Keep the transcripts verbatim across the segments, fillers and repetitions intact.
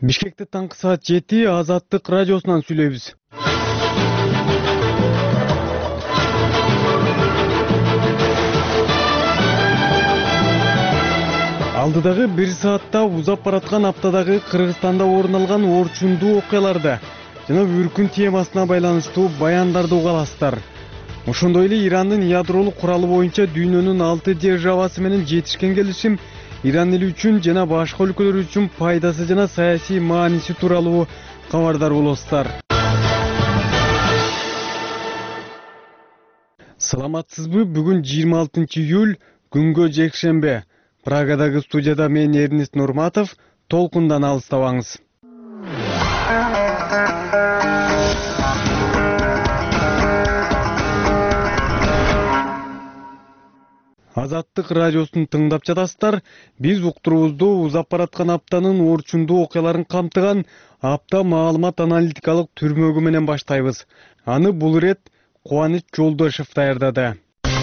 Бишкекте таңкы саат жети Азаттык радиосунан сүйлөйбүз. Алдыдагы бир саатта узап бараткан аптадагы Кыргызстанда орун алган орчундуу окуяларды жана үркүн темасына байланыштуу баяндарды угаласыздар. Ошондой эле Ирандын ядролук куралы боюнча дүйнөнүн алты державасы менен жетишкен келишим Иран эли үчүн жана башка өлкөлөр үчүн пайдасы жана саясий мааниси тууралуу кабардар болосуздар. Саламатсызбы? Бүгүн жыйырма алтынчы июль, күнгө жекшембе. Прагадагы студияда мен Эрнест Нурматов, толкундан алыстабаңыз. Азаттык радиосун тыңдап жатасыздар. Биз уктуруубузду узап бараткан аптанын орчундуу окуяларын камтыган апта маалымат аналитикалык түрмөгү менен баштайбыз. Аны бул ирет Кубаныч Жолдошев даярдады.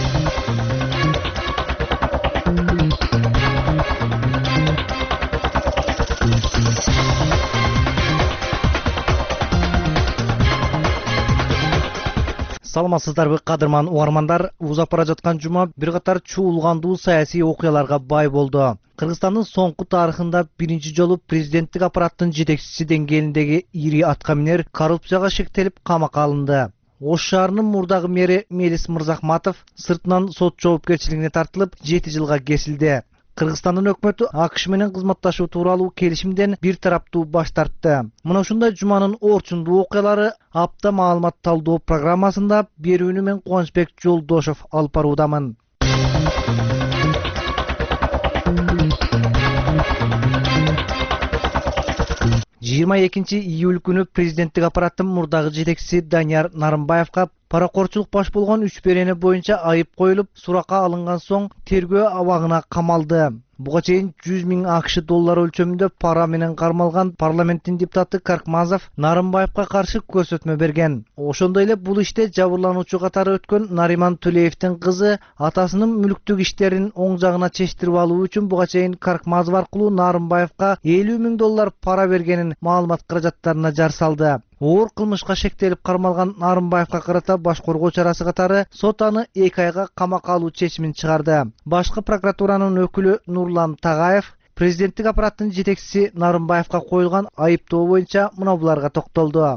Саламатсыздарбы, кадырман угармандар. Узап бара жаткан жума бир катар чуулгандуу саясий окуяларга бай болду. Кыргызстандын соңку тарыхында биринчи жолу президенттик аппараттын жетекчиси деңгээлиндеги ири аткаминер коррупцияга шектелип камакка алынды. Ош шаарынын мурдагы мэри Мелис Мырзахматов сыртынан сот жоопкерчилигине тартылып жети жылга кесилди. Кыргызстандын өкмөтү АКШ менен кызматташуу тууралуу келишимден бир тараптуу баш тартты. Мына ушундай жуманын орчундуу окуялары апта маалымат талдоо программасында берүүнү мен Кубанычбек Жолдошев алып баруудамын. жыйырма экинчи июль күнү президенттик аппараттын мурдагы жетекчиси Данияр Нарымбаевга паракорчулук баш болгон үч берене боюнча айып коюлуп, суракка алынган соң тергөө абагына камалды. Буга чейин жүз миң АКШ доллары өлчөмүндө пара менен кармалган парламенттин депутаты Каркмазов Нарымбаевга каршы көрсөтмө берген. Ошондой эле бул иште жабырлануучу катары өткөн Нариман Төлеевдин кызы атасынын мүлктүк иштерин оң жагына чечтирип алуу үчүн буга чейин Каркмазов аркылуу Нарымбаевга элүү миң доллар пара бергенин маалымат каражаттарына жар салды. Оор кылмышка шектелип кармалган Нарымбаевга карата баш коргоо чарасы катары сот аны эки айга камакка алуу чечимин чыгарды. Башкы прокуратуранын өкүлү Нурлан Тагаев президенттик аппараттын жетекчиси Нарымбаевга коюлган айыптоо боюнча мына буларга токтолду.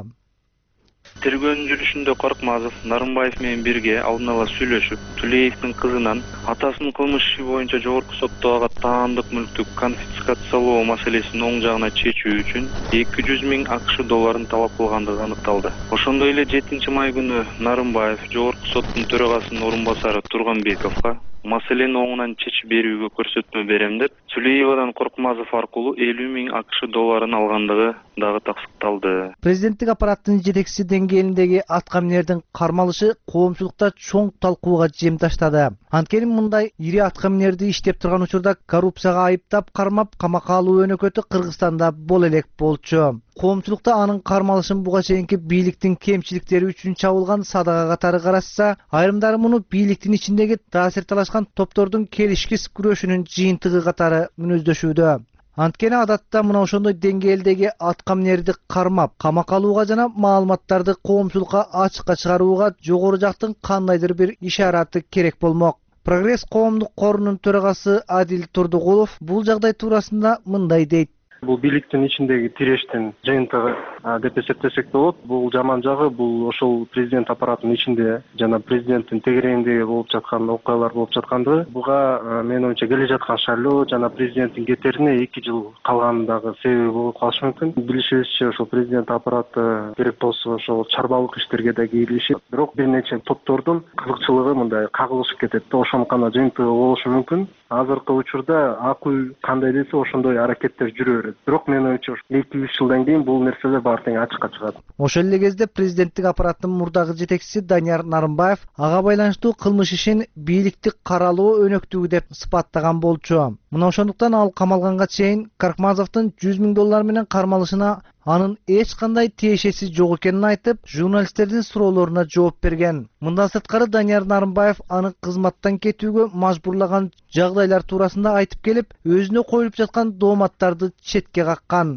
Тергөөнүн жүрүшүндө Коркмазов Нарымбаев менен бирге алдын ала сүйлөшүп, Төлеевдин кызынан атасынын кылмыш иши боюнча жогорку сотто ага таандык мүлктү конфискациялоо маселесин оң жагына чечүү үчүн эки жүз миң АКШ долларын талап кылгандыгы аныкталды. Ошондой эле жетинчи май күнү Нарымбаев жогорку соттун төрагасынын орун басары Турганбековго маселени оңунан чечип берүүгө көрсөтмө берем деп, Сүлеевадан Коркмазов аркылуу элүү миң АКШ долларын алгандыгы дагы тастыкталды. Президенттик аппараттын жетекчиси деңгээлиндеги аткаминердин кармалышы коомчулукта чоң талкууга жем таштады. Анткени мындай ири аткаминерди иштеп турган учурда коррупцияга айыптап кармап камакка алуу өнөкөтү Кыргызстанда боло элек болчу. Коомчулукта анын кармалышын буга чейинки бийликтин кемчиликтери үчүн чабылган садага катары карашса, айрымдары муну бийликтин ичиндеги таасир талашкан топтордун келишкис күрөшүнүн жыйынтыгы катары мүнөздөшүүдө. Анткени адатта мына ошондой деңгээлдеги аткаминерди кармап, камакка алууга жана маалыматтарды коомчулукка ачыкка чыгарууга жогору жактын кандайдыр бир ишараты керек болмок. Прогресс коомдук корунун төрагасы Адил Турдугулов бул жагдай туурасында мындай дейт. Бул бийликтин ичиндеги тирештин жыйынтыгы деп эсептесек болот. Бул жаман жагы бул ошол президент аппаратынын ичинде жана президенттин тегерегиндеги болуп жаткан окуялар болуп жаткандыгы. Буга менин оюмча келе жаткан шайлоо жана президенттин кетерине эки жыл калганындагы себеби болуп калышы мүмкүн. Билишибизче ошол президент аппараты керек болсо ошол чарбалык иштерге да кийлишип, бирок бир нече топтордун кызыкчылыгы мындай кагылышып кетет да, ошонун гана жыйынтыгы болушу мүмкүн. Азыркы учурда акыл кандай десе ошондой аракеттер жүрө берет. Бирок менин оюмча эки үч жылдан кийин бул нерселер баары тең ачыкка чыгат. Ошол эле кезде президенттик аппараттын мурдагы жетекчиси Данияр Нарымбаев ага байланыштуу кылмыш ишин бийликтик каралоо өнөктүгү деп сыпаттаган болчу. Мына ошондуктан ал камалганга чейин Каркмазовдун жүз миң доллар менен кармалышына анын эч кандай тиешеси жок экенин айтып, журналисттердин суроолоруна жооп берген. Мындан сырткары Данияр Нарымбаев аны кызматтан кетүүгө мажбурлаган жагдайлар туурасында айтып келип, өзүнө коюлуп жаткан дооматтарды четке каккан.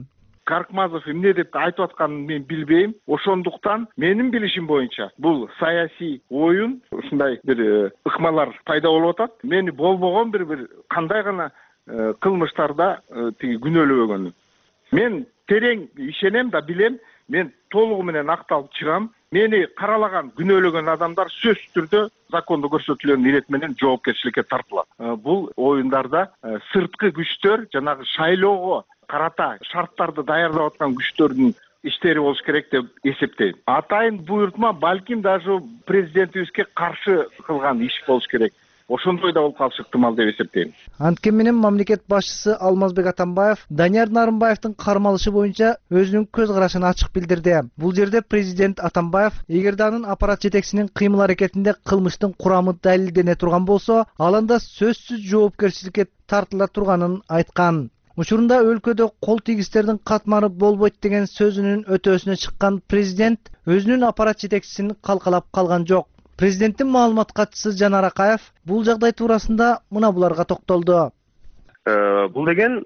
Каркмазов эмне деп айтып атканын мен билбейм. Ошондуктан менин билишим боюнча бул саясий оюн, ушундай бир ыкмалар пайда болуп атат. Мени болбогон бир бир кандай гана кылмыштарда тиги күнөөлөбөгөнү. Мен терең ишенем да билем, мен толугу менен акталып чыгам. Мени каралаган, күнөөлөгөн адамдар сөзсүз түрдө закондо көрсөтүлгөн ирет менен жоопкерчиликке тартылат. Бул оюндарда сырткы күчтөр, жанагы шайлоого карата шарттарды даярдап аткан күчтөрдүн иштери болуш керек деп эсептейм. Атайын буйртма балким даже президентибизге каршы кылган иш болуш керек. Ошондой да болуп калышы ыктымал деп эсептейм. Анткени менен мамлекет башчысы Алмазбек Атамбаев Данияр Нарымбаевдин кармалышы боюнча өзүнүн көз карашын ачык билдирди. Бул жерде президент Атамбаев эгерде анын аппарат жетекчисинин кыймыл аракетинде кылмыштын курамы далилдене турган болсо, ал анда сөзсүз жоопкерчиликке тартыла турганын айткан. Учурунда өлкөдө кол тийгистердин катмары болбойт деген сөзүнүн өтөөсүнө чыккан президент өзүнүн аппарат жетекчисин калкалап калган жок. Президенттин маалымат катчысы Жанар Акаев бул жагдай туурасында мына буларга токтолду. Бул деген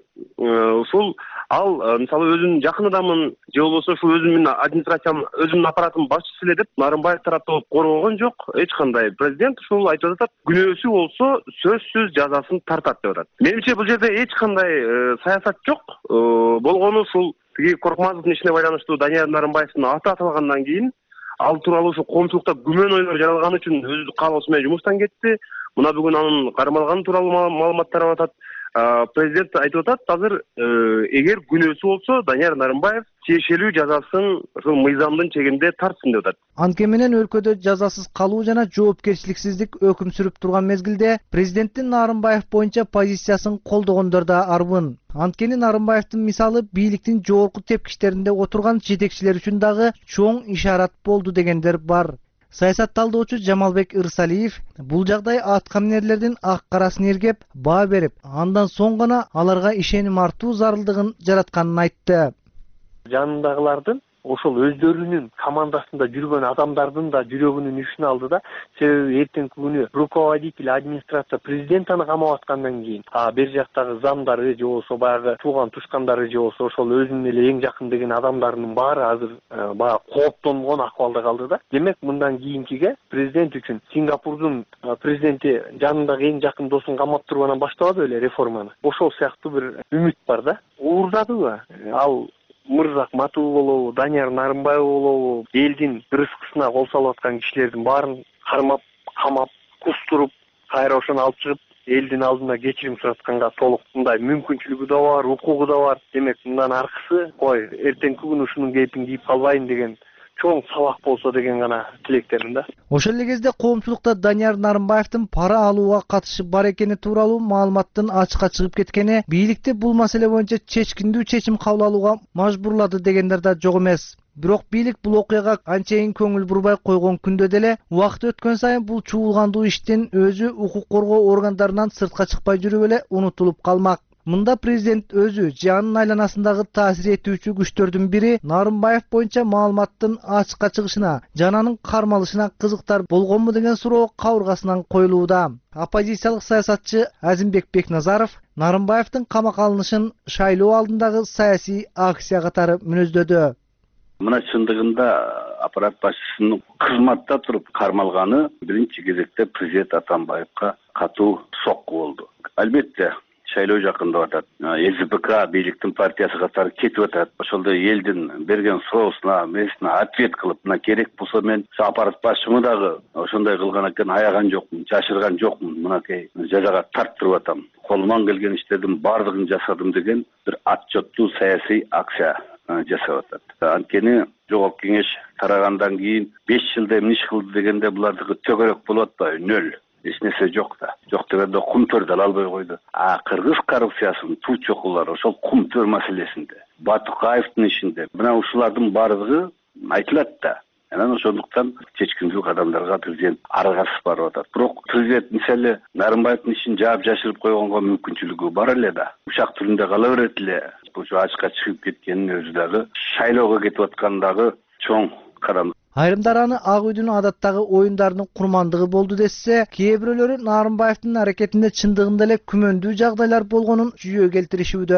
ушул ал мисалы өзүнүн жакын адамын же болбосо ушул өзүнүн администрациянын өзүнүн аппараттын башчысы эле деп Нарымбаев тараптуу коргогон жок. Эч кандай. Президент ушул айтып атат, күнөөсү болсо сөзсүз жазасын тартат деп атат. Менимче бул жерде эч кандай саясат жок. Болгону ушул тиги Коркмазовдун ишине байланыштуу Данияр Нарымбаевдин аты аталгандан кийин ал тууралуу ушул коомчулукта күмөн ойлор жаралган үчүн өзү каалоосу менен жумуштан кетти. Мына бүгүн анын кармалганы тууралуу маалымат тарап атат. Президент айтып атат, азыр эгер күнөөсү болсо Данияр Нарымбаев тиешелүү жазасын ушул мыйзамдын чегинде тартсын деп атат. Анткени менен өлкөдө жазасыз калуу жана жоопкерчиликсиздик өкүм сүрүп турган мезгилде президенттин Нарымбаев боюнча позициясын колдогондор да арбын. Анткени Нарымбаевдин мисалы бийликтин жогорку тепкичтеринде отурган жетекчилер үчүн дагы чоң ишарат болду дегендер бар. Саясатталдоочу Жамалбек Ырсалиев бул жагдай аткаминерлердин ак карасын эргеп, баа берип, андан соң гана аларга ишеним артуу зарылдыгын жаратканын айтты. Жанындагылардын ошол өздөрүнүн командасында жүргөн адамдардын да жүрөгүнүн ишин алды да, себеби эртеңки күнү руководитель администрация президент аны камап аткандан кийин, а бер жактагы замдары же болбосо баягы тууган тушкандары же болбосо ошол өзүнүн эле эң жакын деген адамдарынын баары азыр баягы кооптонгон акыбалда калды да. Демек мындан кийинкиге президент үчүн Сингапурдун президенти жанындагы эң жакын досун камап тургандан баштабады беле реформаны. Ошол сыяктуу бир үмүт бар да. Уурдадыбы? Ал Мырзак Матуу болобу, Данияр Нарымбаев болобу, элдин рызкысына кол салып аткан кишилердин баарын кармап, камап, кустуруп, кайра ошону алып чыгып, элдин алдында кечирим суратканга толук мындай мүмкүнчүлүгү да бар, укугу да бар. Демек мындан аркысы, кой, эртеңки күнү ушунун кейпин кийип калбайын деген чоң сабак болсо деген гана тилектерим да. Ошол эле кезде коомчулукта Данияр Нарымбаевдин пара алууга катышы бар экени тууралуу маалыматтын ачыкка чыгып кеткени бийликти бул маселе боюнча чечкиндүү чечим кабыл алууга мажбурлады дегендер да жок эмес. Бирок бийлик бул окуяга анчейин көңүл бурбай койгон күндө деле убакыт өткөн сайын бул чуулгандуу иштин өзү укук коргоо органдарынан сыртка чыкпай жүрүп эле унутулуп калмак. Мында президент өзү же анын айланасындагы таасир этүүчү күчтөрдүн бири Нарымбаев боюнча маалыматтын ачыкка чыгышына жана анын кармалышына кызыктар болгонму деген суроо кабыргасынан коюлууда. Оппозициялык саясатчы Азимбек Бекназаров Нарымбаевдин камакка алынышын шайлоо алдындагы саясий акция катары мүнөздөдү. Мына чындыгында аппарат башчысынын кызматта туруп кармалганы биринчи кезекте президент Атамбаевка катуу сокку болду. Албетте шайлоо жакындап атат. СБК бийликтин партиясы катары кетип атат. Ошолдо элдин берген суроосуна, месине ответ кылып, мына керек болсо мен аппарат башчымы дагы ошондой кылган экен, аяган жокмун, жашырган жокмун, мынакей жазага тарттырып атам. Колуман келген иштердин баардыгын жасадым деген бир отчеттуу саясий акция жасап атат. Анткени жогорку кеңеш тарагандан кийин беш жылда эмне иш кылды дегенде булардыкы төгөрөк болуп атпайбы? Нөл. Эч нерсе жок да. Жок дегенде кум төр да албай койду. А кыргыз коррупциясынын туу чокулары ошол кум төр маселесинде, Батукаевдин ишинде. Мына ушулардын баардыгы айтылат да. Анан ошондуктан чечкиндүү кадамдарга президент аргасыз барып атат. Бирок президент мисалы Нарымбаевдин ишин жаап жашырып койгонго мүмкүнчүлүгү бар эле да. Ушак түрүндө кала берет эле. Ошо ачыкка чыгып кеткенин өзү дагы шайлоого кетип аткандагы чоң кадам. Айрымдар аны Ак үйдүн адаттагы оюндарынын курмандыгы болду десе, кээ бирөөлөрү Нарымбаевдин аракетинде чындыгында эле күмөндүү жагдайлар болгонун жүйө келтиришүүдө.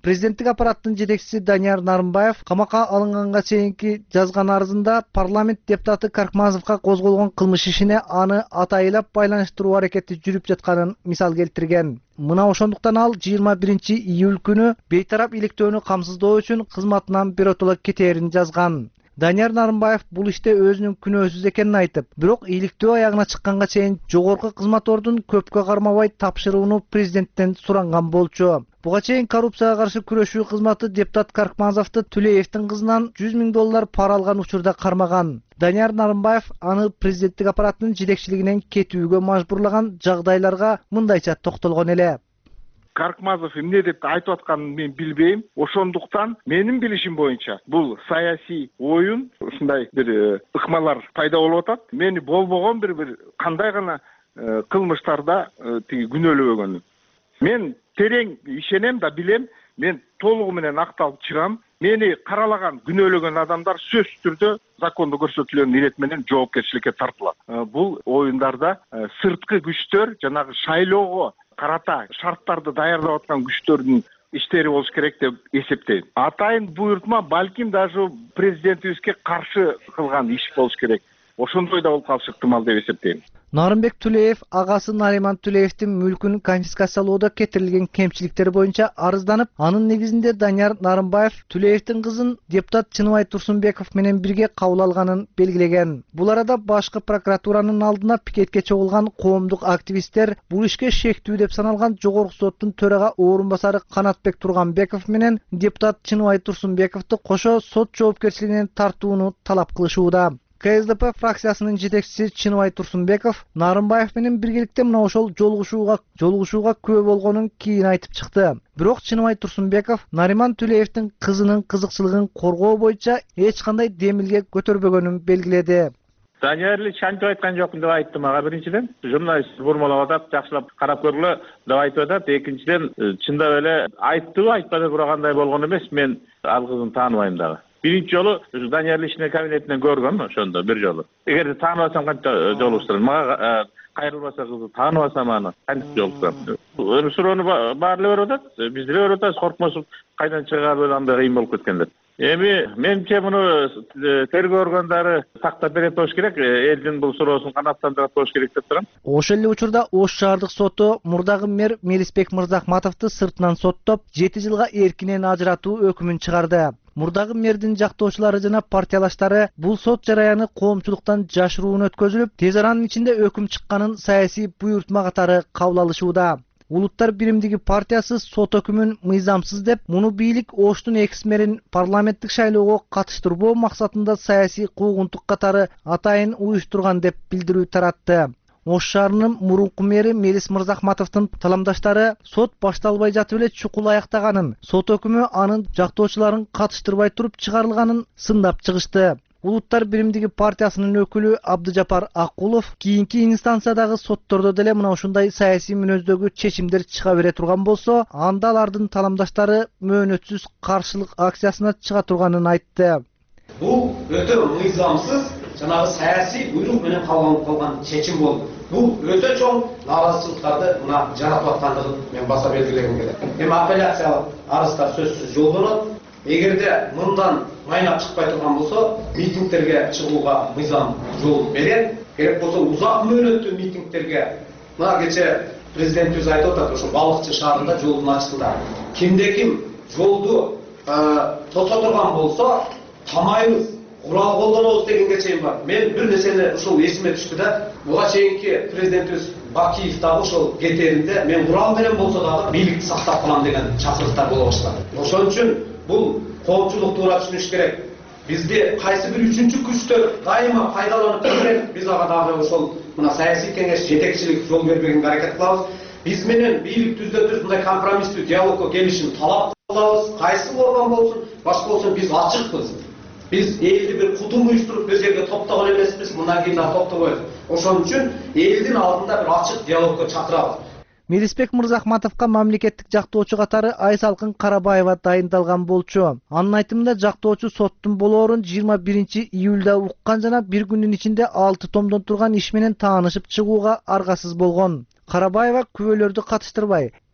Президенттик аппараттын жетекчиси Данияр Нарымбаев камакка алынганга чейинки жазган арызында парламент депутаты Каркмазовго козголгон кылмыш ишине аны атайылап байланыштыруу аракети жүрүп жатканын мисал келтирген. Мына ошондуктан ал жыйырма биринчи июль күнү бейтарап иликтөөнү камсыздоо үчүн кызматынан биротоло кетээрин жазган. Данияр Нарымбаев бул иште өзүнүн күнөөсүз экенин айтып, бирок иликтөө аягына чыкканга чейин жогорку кызмат ордун көпкө кармабай тапшырууну президенттен суранган болчу. Буга чейин коррупцияга каршы күрөшүү кызматы депутат Каркмазовду Түлеевдин кызынан жүз миң доллар пара алган учурда кармаган. Данияр Нарымбаев аны президенттик аппараттын жетекчилигинен кетүүгө мажбурлаган жагдайларга мындайча токтолгон эле. Каркмазов эмне деп айтып атканын мен билбейм. Ошондуктан менин билишим боюнча бул саясий оюн, ушундай бир ыкмалар пайда болуп атат. Мени болбогон бир бир кандай гана кылмыштарда тиги күнөөлөбөгөнүн. Мен терең ишенем да билем, мен толугу менен акталып чыгам. Мени каралаган, күнөөлөгөн адамдар сөзсүз түрдө закондо көрсөтүлгөн ирет менен жоопкерчиликке тартылат. Бул оюндарда сырткы күчтөр жанагы шайлоого карата шарттарды даярдап аткан күчтөрдүн иштери болуш керек деп эсептейм. Атайын буйртма балким даже президентибизге каршы кылган иш болуш керек. Ошондой да болуп калышы ыктымал деп эсептейм. Нарымбек Түлеев агасы Нариман Түлеевдин мүлкүн конфискациялоодо кетирилген кемчиликтер боюнча арызданып, анын негизинде Данияр Нарымбаев Түлеевдин кызын депутат Чыныбай Турсунбеков менен бирге кабыл алганын белгилеген. Бул арада башкы прокуратуранын алдына пикетке чогулган коомдук активисттер бул ишке шектүү деп саналган жогорку соттун төрага орун басары Канатбек Турганбеков менен депутат Чыныбай Турсунбековду кошо сот жоопкерчилигине тартууну талап кылышууда. ка эс дэ пэ фракциясынын жетекчиси Чыныбай Турсунбеков Нарымбаев менен биргеликте мына ошол жолугушууга жолугушууга күбө болгонун кийин айтып чыкты. Бирок Чыныбай Турсунбеков Нариман Түлеевдин кызынын кызыкчылыгын коргоо боюнча эч кандай демилге көтөрбөгөнүн белгиледи. Данияр эле чантип айткан жокмун деп айтты мага биринчиден. Журналист бурмалап атат, жакшылап карап көргүлө деп айтып атат. Экинчиден чындап эле айттыбы, айтпады, бирок андай болгон эмес. Мен ал кызын тааныбайм дагы. Биринчи жолу Данияр ишине кабинетинен көргөм ошондо бир жолу. Эгерде тааныбасам канча жолугуштурам? Мага кайрылбаса кызы тааныбасам аны кантип жолугуштурам? Өлү суроону баары эле берип атат. Биз деле берип атабыз, коркмосуп кайдан чыгар эле андай кыйын болуп кеткендер. Эми менимче муну тергөө органдары тактап берет болуш керек, элдин бул суроосун канааттандырат болуш керек деп турам. Ошол эле учурда Ош шаардык соту мурдагы мэр Мелисбек Мырзахматовду сыртынан соттоп, жети жылга эркинен ажыратуу өкүмүн чыгарды. Мурдагы мэрдин жактоочулары жана партиялаштары бул сот жараяны коомчулуктан жашыруун өткөзүлүп, тез аранын ичинде өкүм чыкканын саясий буйртма катары кабыл алышууда. Улуттар биримдиги партиясы сот өкүмүн мыйзамсыз деп, муну бийлик Оштун экс мэрин парламенттик шайлоого катыштырбоо максатында саясий куугунтук катары атайын уюштурган деп билдирүү таратты. Ош шаарынын мурунку мэри Мелис Мырзахматовдун таламдаштары сот башталбай жатып эле чукул аяктаганын, сот өкүмү анын жактоочуларын катыштырбай туруп чыгарылганын сындап чыгышты. Улуттар биримдиги партиясынын өкүлү Абдыжапар Акулов кийинки инстанциядагы соттордо деле мына ушундай саясий мүнөздөгү чечимдер чыга бере турган болсо, анда алардын таламдаштары мөөнөтсүз каршылык акциясына чыга турганын айтты. Бул өтө мыйзамсыз жанагы саясий буйрук менен кабыл алынган чечим болду. Бул өтө чоң наразычылыктарды мына жаратып аткандыгын мен баса белгилегим келет. Эми апелляциялык арыздар сөзсүз жолдонот. Эгерде мындан майнап чыкпай турган болсо, митингтерге чыгууга мыйзам жол берет. Керек болсо узак мөөнөттүү митингтерге, мына кече президентибиз айтып атат, ошо Балыкчы шаарында жолдун ачкында. Кимде ким жолду токтото турган болсо, тамайбыз, курал колдонобуз дегенге чейин бар. Мен бир нерсени ушул эсиме түштү да, буга чейинки президентибиз Бакиев дагы ошол кетеринде мен курал менен болсо дагы бийликти сактап калам деген чакырыктар боло баштады. Ошон үчүн бул коомчулук туура түшүнүш керек. Бизди кайсы бир үчүнчү күчтөр дайыма пайдаланып көрөт. Биз ага дагы ошол мына саясий кеңеш жетекчилик жол бербегенге аракет кылабыз. Биз менен бийлик түздөн түз мындай компромисстүү диалогго келишин талап кылабыз. Кайсы орган болсун, башка болсун биз ачыкпыз. Биз элди бир кутум уюштуруп бир жерге топтогон эмеспиз, мындан кийин да топтобойбуз. Ошон үчүн элдин алдында бир ачык диалогго чакырабыз. Мелисбек Мырзахматовго мамлекеттик жактоочу катары Айсалкын Карабаева дайындалган болчу. Анын айтымында жактоочу соттун болоорун жыйырма биринчи июлда уккан жана бир күндүн ичинде алты томдон турган иш менен таанышып чыгууга аргасыз болгон. Карабаева күбөлөрдү катыштырбай,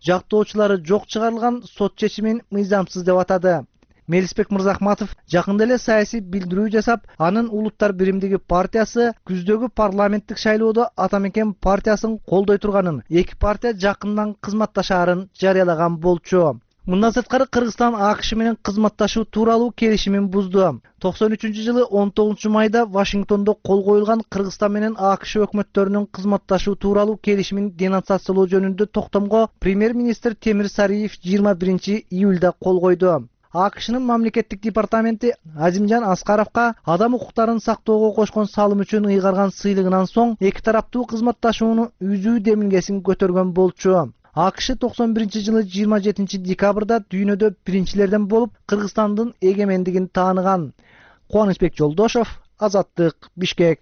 жактоочулары жок чыгарылган сот чечимин мыйзамсыз деп атады. Мелисбек Мырзахматов жакында эле саясий билдирүү жасап, анын Улуттар биримдиги партиясы күздөгү парламенттик шайлоодо Атамекен партиясын колдой турганын, эки партия жакындан кызматташаарын жарыялаган болчу. Мындан сырткары Кыргызстан АКШ менен кызматташуу тууралуу келишимин бузду. токсон үчүнчү жылы он тогузунчу майда Вашингтондо кол коюлган Кыргызстан менен АКШ өкмөттөрүнүн кызматташуу тууралуу келишимин денонсациялоо жөнүндө токтомго премьер-министр Темир Сариев жыйырма биринчи июлда кол койду. АКШнын мамлекеттик департаменти Азимжан Аскаровго адам укуктарын сактоого кошкон салым үчүн ыйгарган сыйлыгынан соң эки тараптуу кызматташууну үзүү демилгесин көтөргөн болчу. АКШ токсон биринчи жылы жыйырма жетинчи декабрда дүйнөдө биринчилерден болуп Кыргызстандын эгемендигин тааныган. Кубанычбек Жолдошов, Азаттык, Бишкек.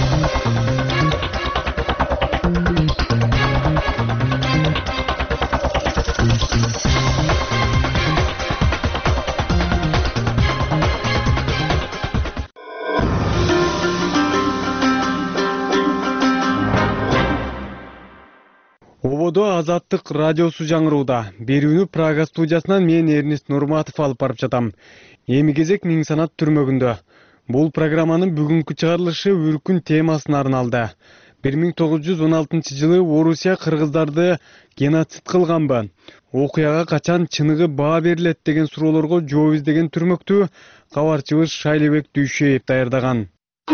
Ободо Азаттык радиосу жаңырууда. Берүүнү Прага студиясынан мен Эрнест Нурматов алып барып жатам. Эми кезек Миң санат түрмөгүндө. Бул программанын бүгүнкү чыгарылышы үркүн темасына арналды. бир миң тогуз жүз он алтынчы жылы Орусия кыргыздарды геноцид кылганбы? Окуяга качан чыныгы баа берилет деген суроолорго жооп издеген түрмөктү кабарчыбыз Шайлебек Дүйшеев даярдаган.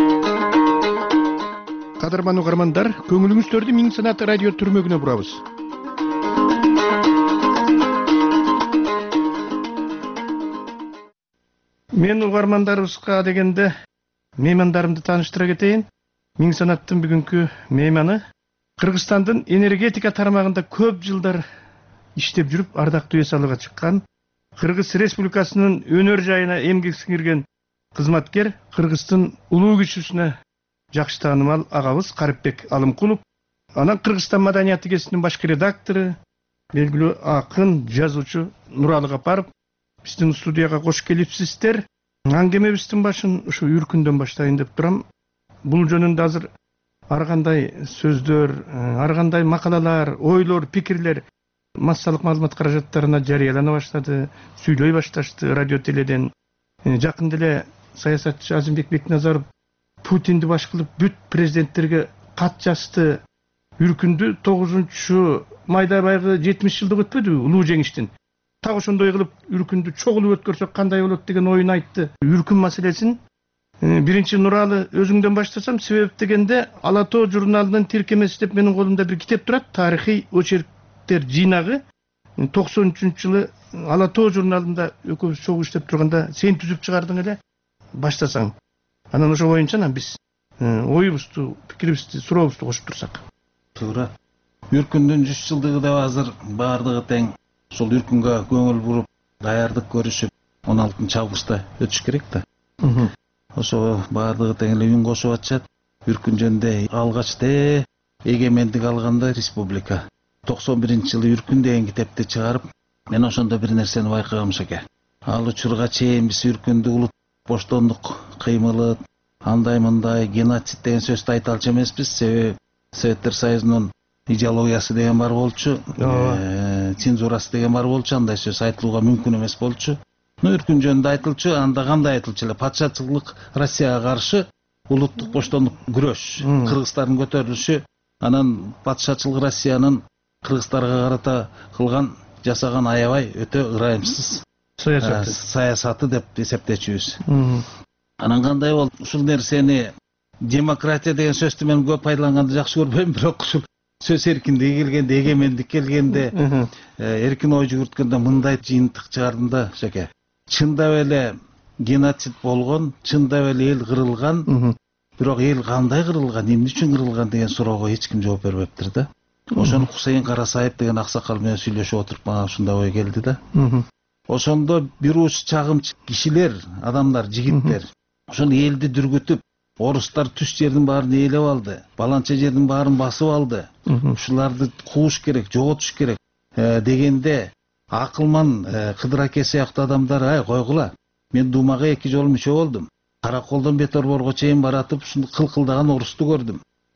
Кадырман угармандар, көңүлүңүздөрдү Миң санат радио түрмөгүнө бурабыз. Мен угармандарыбызга дегенде меймандарымды тааныштыра кетейин. Миң санаттын бүгүнкү мейманы Кыргызстандын энергетика тармагында көп жылдар иштеп жүрүп, ардактуу эс алууга чыккан, Кыргыз Республикасынын өнөр жайына эмгек сиңирген кызматкер, Кыргыздын улуу күчүсүнө жакшы таанымал агабыз Карипбек Алымкулов, анан Кыргызстан маданияты гезитинин башкы редактору, белгилүү акын, жазуучу Нуралы Капаров биздин студияга кош келипсиздер. Аңгемебиздин башын ушу үркүндөн баштайын деп турам. Бул жөнүндө азыр ар кандай сөздөр, ар кандай макалалар, ойлор, пикирлер массалык маалымат каражаттарына жарыялана баштады, сүйлөй башташты радио теледен. Жакында эле саясатчы Азимбек Бекназаров Путинди баш кылып бүт президенттерге кат жазды. Үркүндү тогузунчу майда байгы жетимиш жылдык өтпөдү улуу жеңиштин. Так ошондой кылып үркүндү чогулуп өткөрсөк кандай болот деген оюн айтты. Үркүн маселесин биринчи Нуралы өзүңдөн баштасам, себеп дегенде Ала тоо журналынын тиркемеси деп менин колумда бир китеп турат, тарыхый очерктер жыйнагы. токсон үчүнчү жылы Ала тоо журналында экөөбүз чогуу иштеп турганда сен түзүп чыгардың эле, баштасаң. Анан ошо боюнча биз оюбузду, пикирибизди, сурообузду кошуп турсак. Туура. Үркүндүн жүз жылдыгы деп азыр баардыгы тең. Ошол үркүнгө көңүл буруп, даярдык көрүшүп, он алтынчы августта өтүш керек да. Ошо баардыгы тең эле үн кошуп атышат. Үркүн жөнүндө алгачта эгемендик алганда республика токсон биринчи жылы Үркүн деген китепти чыгарып, мен ошондо бир нерсени байкагам экен. Ал учурга чейин биз Үркүндү улут боштондук кыймылы, андай мындай геноцид деген сөздү айта алчу эмеспиз. Себеби Советтер Союзунун идеологиясы деген бар болчу, цензурасы деген бар болчу, андай сөз айтылууга мүмкүн эмес болчу. Ну, Үркүн жөнүндө айтылчу, анда кандай айтылчу эле, патшачылык Россияга каршы улуттук боштондук күрөш, кыргыздардын көтөрүлүшү, анан патшачылык Россиянын кыргыздарга карата кылган, жасаган аябай өтө ырайымсыз саясаты деп эсептечүбүз. Анан кандай болду? Ушул нерсени демократия деген сөздү мен көп пайдаланганды жакшы көрбөйм, бирок ушул сөз эркиндиги келгенде, эгемендик келгенде, эркин ой жүгүрткөндө мындай жыйынтык чыгардым да, жеке. Чындап эле геноцид болгон, чындап эле эл кырылган, бирок эл кандай кырылган, эмне үчүн кырылган деген суроого эч ким жооп бербептир да. Ошону Хусейин Карасаев деген аксакал менен сүйлөшүп отуруп мага ушундай ой келди да. Ошондо бир уч чагымчы кишилер, адамдар, жигиттер ошол элди дүргүтүп, орустар түз жердин баарын ээлеп алды, баланча жердин баарын басып алды. Ушуларды кууш керек, жоготуш керек дегенде акылман Кыдыр аке сыяктуу адамдар, ай койгула. Мен Думага эки жолу мүчө болдум. Караколдон Беторборго чейин баратып, ушундай кылкылдаган орусту көрдүм.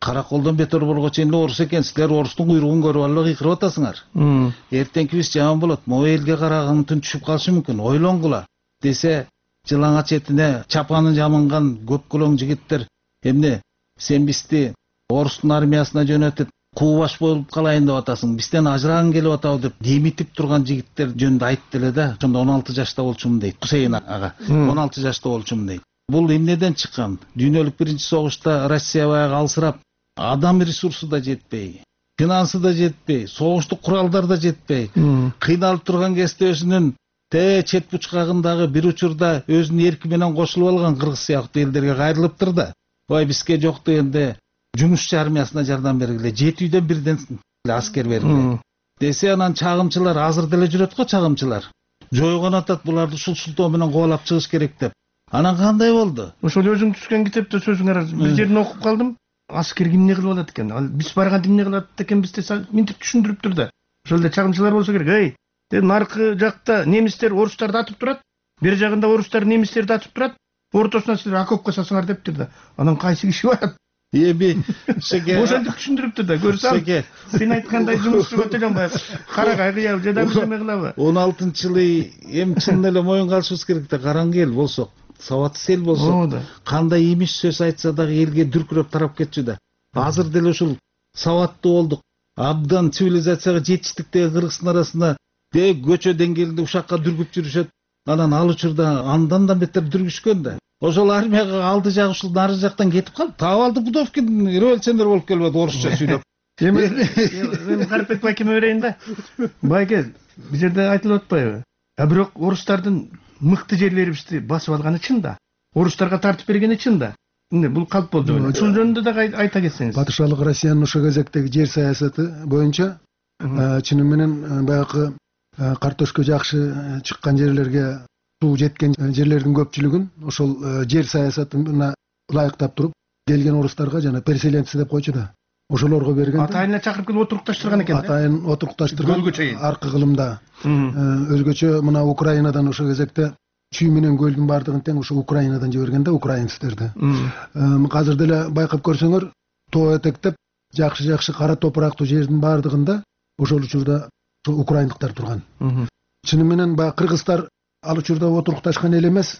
караколдон бетер болгонго чейин эле орус экенсиздер, орустун куйругун көрүп алып кыйкырып атасыңар. Эртеңки биз жаман болот, могу элге карагандын түшүп калышы мүмкүн, ойлонгула десе, жылаңа четине чапанын жамынган көпкөлөң жигиттер, эмне сен бизди орустун армиясына жөнөтүп куубаш болуп калайын деп атасың, бизден ажырагың келип атабы деп демитип турган жигиттер жөнүндө айтты эле да. Ошондо он алты жашта болчумун дейт. Кусейин ага он алты жашта болчумун дейт. Бул эмнеден чыккан? Дүйнөлүк биринчи согушта Россия баягы алсырап, адам ресурсу да жетпей, финансы да жетпей, согуштук куралдар да жетпей, кыйналып турган кезде өзүнүн те чет бучкагындагы бир учурда өзүнүн эрки менен кошулуп алган Кыргыз сыяктуу элдерге кайрылыптыр да. Ой, бизге жок дегенде жумушчу армиясына жардам бергиле, жети үйдөн бирден аскер бергиле десе, анан чагымчылар азыр деле жүрөт го, чагымчылар жойгон атат, буларды ушул шултоо менен кубалап чыгыш керек деп. Анан кандай болду? Ошол өзүң түшкөн китепте сөзүңөр бир жерин окуп калдым. Аскер эмне кылып алат экен? Ал биз барганда эмне кылат экенбиз десе, минтип түшүндүрүптүр да. Ошол эле чагымчылар болсо керек. Эй, деп наркы жакта немистер орустарды атып турат, бер жагында орустар немистерди атып турат, ортосуна силер окопко салсаңар дептир да. Анан кайсы киши барат? Эми шеке ошентип түшүндүрүптүр да. Көрсөң, сен айткандай жумушчу Төлөнбаев карагай кыябы, жада эме кылабы? он алтынчы жылы эми чын эле моюнга алышыбыз керек да. Караңгы эл болсок, сабатсыз эл болсок, кандай имиш сөз айтса дагы элге дүркүрөп тарап кетчү да. Азыр деле ушул сабаттуу болдук, абдан цивилизацияга жетиштиктеги Кыргыздын арасына де көчө деңгээлинде ушакка дүргүп жүрүшөт. Анан ал учурда андан да бетер дүргүшкөн да. Ошол армияга алды жагы ушул нары жактан кетип калып, таап алды Будовкин революционер болуп келбеди орусча сүйлөп. Эми Карпек байкеме берейин да. Байке, бул жерде айтылып атпайбы? А бирок орустардын мыкты жерлерибизди басып алганы чын да. Орустарга тартып бергени чын да. Эмне бул калп болду. Ушул жөнүндө да айта кетсеңиз. Батышалык Россиянын ошол кезектеги жер саясаты боюнча чыны менен баягы картошка жакшы чыккан жерлерге суу жеткен жерлердин көпчүлүгүн ошол жер саясатына ылайыктап туруп келген орустарга жана переселенцы деп койчу да. Ошолорго берген. Атайын чакырып келип отурукташтырган экен. Атайын отурукташтырган. Аркы кылымда. Өзгөчө мына Украинадан ошол кезекте чүй менен көлдүн бардыгын тең ошо Украинадан жиберген да, украинецтерди. Азыр деле байкап көрсөңөр, тоо этектеп жакшы-жакшы кара топурактуу жердин бардыгында ошол учурда украиндыктар турган. Чыны менен баягы кыргыздар ал учурда отурукташкан эл эмес.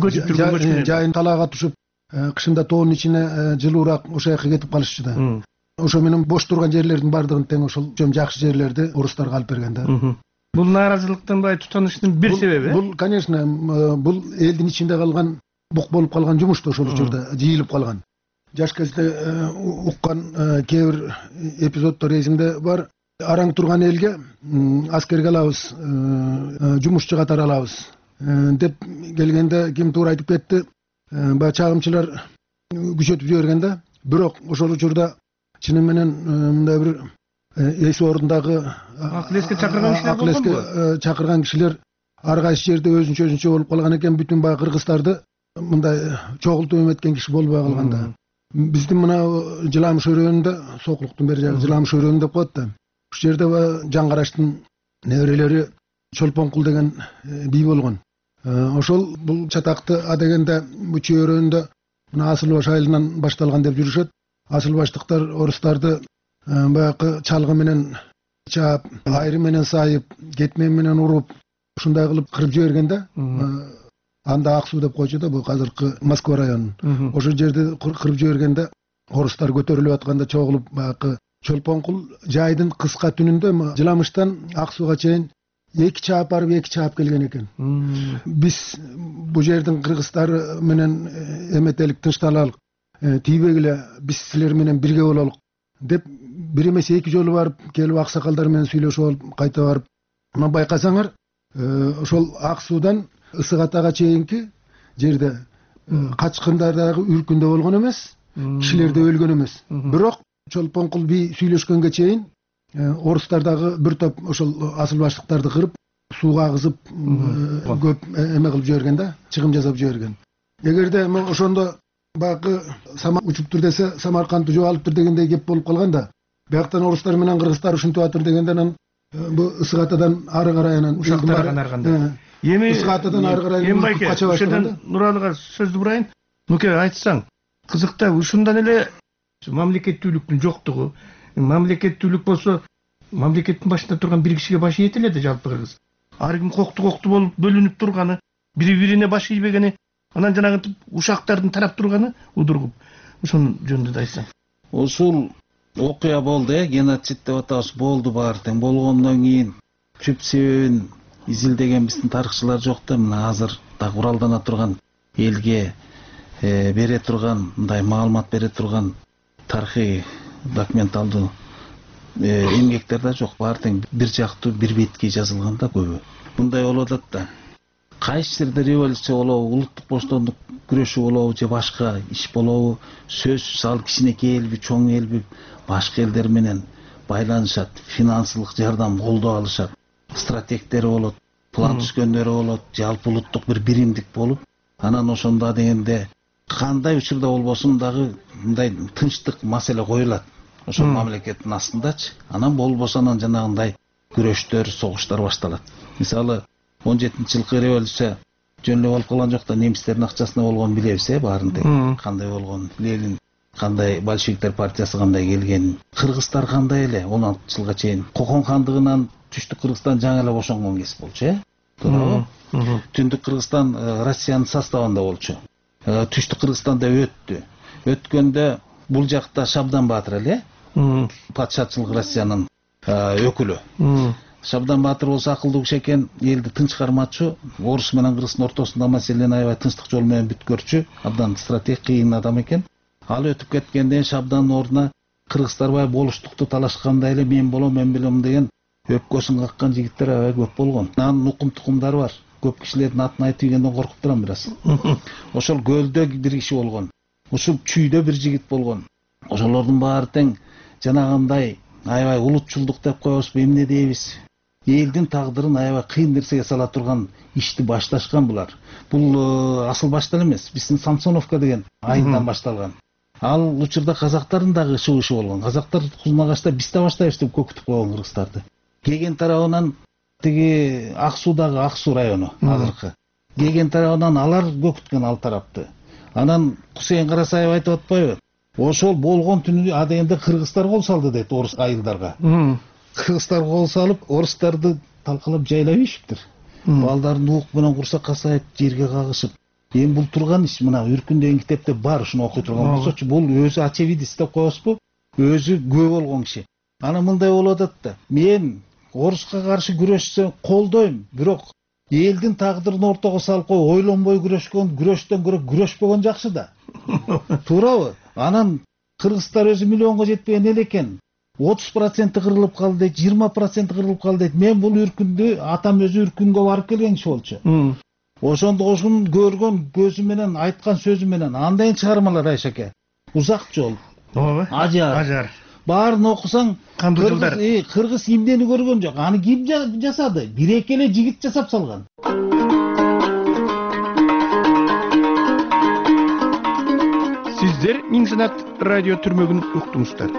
Жайын талаага түшүп, кышында тоонун ичине жылуураак ошол жака кетип калышчу да. Ошо менен бош турган жерлердин бардыгын тең ошол жом жакшы жерлерди орустарга алып берген да. Бул нааразылыктын бай тутаныштын бир себеби. Бул, конечно, бул элдин ичинде калган, бук болуп калган жумуш да ошол учурда жыйылып калган. Жаш кезде уккан кээ бир эпизоддор эсимде бар. Араң турган элге аскерге алабыз, жумушчу катары алабыз деп келгенде ким туура айтып кетти. Баягы чагымчылар күчөтүп жиберген да. Бирок ошол учурда чыны менен мындай бир эс орундагы акыл-эске чакырган кишилер болгонбу? Акыл-эске чакырган кишилер ар кайсы жерде өзүнчө өзүнчө болуп калган экен. Бүтүн баягы кыргыздарды мындай чогултуп эметкен киши болбой калган да. Биздин мына Жыламыш өрөөнүндө, Сокулуктун бери жагы Жыламыш өрөөнү деп коет да. Ушул жерде Жан Караштын неберелери Чолпонкул деген бий болгон. Ошол бул чатакты а дегенде бу чүй өрөөнүндө мына Асылбаш айылынан башталган деп жүрүшөт. Асылбаштыктар орустарды баягы чалгы менен чаап, айры менен сайып, кетмен менен уруп, ушундай кылып кырып жибергенде, анда Ак суу деп койчу да, бул азыркы Москва району. Ошол жерди кырып жибергенде орустар көтөрүлүп атканда чогулуп баягы Чолпонкул жайдын кыска түнүндө Жыламыштан Ак сууга чейин эки чаап барып, эки чаап келген экен. Биз бу жердин кыргыздары менен эметелик, тынчталалык, тийбегиле, биз силер менен бирге бололук деп бир эмес эки жолу барып, келип аксакалдар менен сүйлөшүп алып, кайта барып, мына байкасаңар, ошол Ак суудан Ысык Атага чейинки жерде качкындар дагы үркүндө болгон эмес, кишилер да өлгөн эмес. Бирок Чолпонкул бий сүйлөшкөнгө чейин орустар дагы бир топ ошол асылбаштыктарды кырып, сууга агызып, көп эме кылып жиберген да, чыгым жасап жиберген. Эгерде ошондо баягы самар учуптур десе, Самаркандты жооп алыптыр дегендей кеп болуп калган да. Бияктан орустар менен кыргыздар ушинтип атыр дегенде анан бу Ысык Атадан ары карай анан ушактарга арганда. Эми Ысык Атадан ары карай эми байке, ошондон Нуралыга сөздү бурайын. Нуке айтсаң, кызык да ушундан эле мамлекеттүүлүктүн жоктугу. Мамлекеттүүлүк болсо мамлекеттин башында турган бир кишиге баш ийет эле да жалпы кыргыз. Ар ким кокту кокту болуп бөлүнүп турганы, бири бирине баш ийбегени, анан жанагы ушактардын тарап турганы удургуп. Ошонун жөнүндө да айтсаң. Ушул окуя болду, э, геноцид деп атабыз, болду баары тең. Болгондон кийин түп себебин изилдеген биздин тарыхчылар жок да. Мына азыр да куралдана турган элге бере турган, мындай маалымат бере турган тарыхый документалдуу эмгектер да жок. Баары тең бир жактуу, бир бетке жазылган да көбү. Мындай болуп атат да. Кайсы жерде революция болобу, улуттук боштондук күрөшү болобу же башка иш болобу, сөзсүз ал кичинекей элби, чоң элби башка элдер менен байланышат, финансылык жардам, колдоо алышат, стратегдери болот, план түзгөндөрү болот, жалпы улуттук бир биримдик болуп, анан ошондо дегенде кандай учурда болбосун дагы мындай тынчтык маселе коюлат. Ошол мамлекеттин астындачы. Анан болбосо анан жанагындай күрөштөр, согуштар башталат. Мисалы он жетинчи жылкы революция жөн эле болуп калган жок да, немистердин акчасына болгон билебиз, э, баарын тең. Кандай болгон, Ленин кандай, большевиктер партиясы кандай келген, кыргыздар кандай эле он алтынчы жылга чейин Кокон хандыгынан түштүк Кыргызстан жаңы эле бошонгон кез болчу, э. Туурабы? Түндүк Кыргызстан Россиянын составында болчу. Түштүк Кыргызстанда өттү. Өткөндө бул жакта Шабдан Баатыр эле, патшачылык Россиянын өкүлү. Шабдан Баатыр болсо акылдуу киши экен, элди тынч кармачу, орус менен кыргыздын ортосунда маселени аябай тынчтык жол менен бүткөрчү, абдан стратег, кыйын адам экен. Ал өтүп кеткенден Шабдандын ордуна кыргыздар бай болуштукту талашкандай эле мен болом, мен билем деген өпкөсүн каккан жигиттер аябай көп болгон. Анын укум тукумдары бар. Көп кишилердин атын айтып ийгенден коркуп турам бир аз. Ошол Көлдө бир киши болгон. Ушул Чүйдө бир жигит болгон. Ошолордун баары тең жанагындай аябай улутчулдук деп коебузбу, эмне дейбиз? Элдин тагдырын аябай кыйын нерсеге сала турган ишти башташкан булар. Бул асыл баштар эмес, биздин Самсоновка деген айынан башталган. Ал учурда казактардын дагы чыгышы болгон. Казактар Кузмагачта биз да баштайбыз деп көкүтүп койгон кыргыздарды. Кеген тарабынан тиги Ак Суудагы Ак Суу району азыркы. Кеген тарабынан алар көкүткөн ал тарапты. Анан Кусейин Карасаев айтып атпайбы? Ошол болгон түнү адегенде кыргыздар кол салды дейт орус айылдарга. Кыргыздар кол салып, орустарды талкалап жайлап ийишиптир. Балдарын уук менен курсакка сайып, жерге кагышып. Эми бул турган иш мына Үркүн деген китепте бар, ушуну окуй турган болсочу, бул өзү очевидец деп коебузбу? Өзү күбө болгон киши. Анан мындай болуп атат да. Мен оруска каршы күрөшсөм колдойм, бирок элдин тагдырын ортого салып коюп, ойлонбой күрөшкөн, күрөштөн көрө күрөшпөгөн жакшы да. Туурабы? Анан кыргыздар өзү миллионго жетпеген эл экен. отуз проценти кырылып калды дейт, жыйырма проценти кырылып калды дейт. Мен бул Үркүндү, атам өзү Үркүнгө барып келген киши болчу. Ошондо ошун көргөн көзү менен, айткан сөзү менен андай чыгармалар Айшаке. Узак жол. Ооба. Ажар. Ажар. Баарын окусаң, кандуу жылдар. Кыргыз эмнени көргөн жок. Аны ким жасады? Бир эки эле жигит жасап салган. Сиздер Миңсанат радио түрмөгүн уктуңуздар.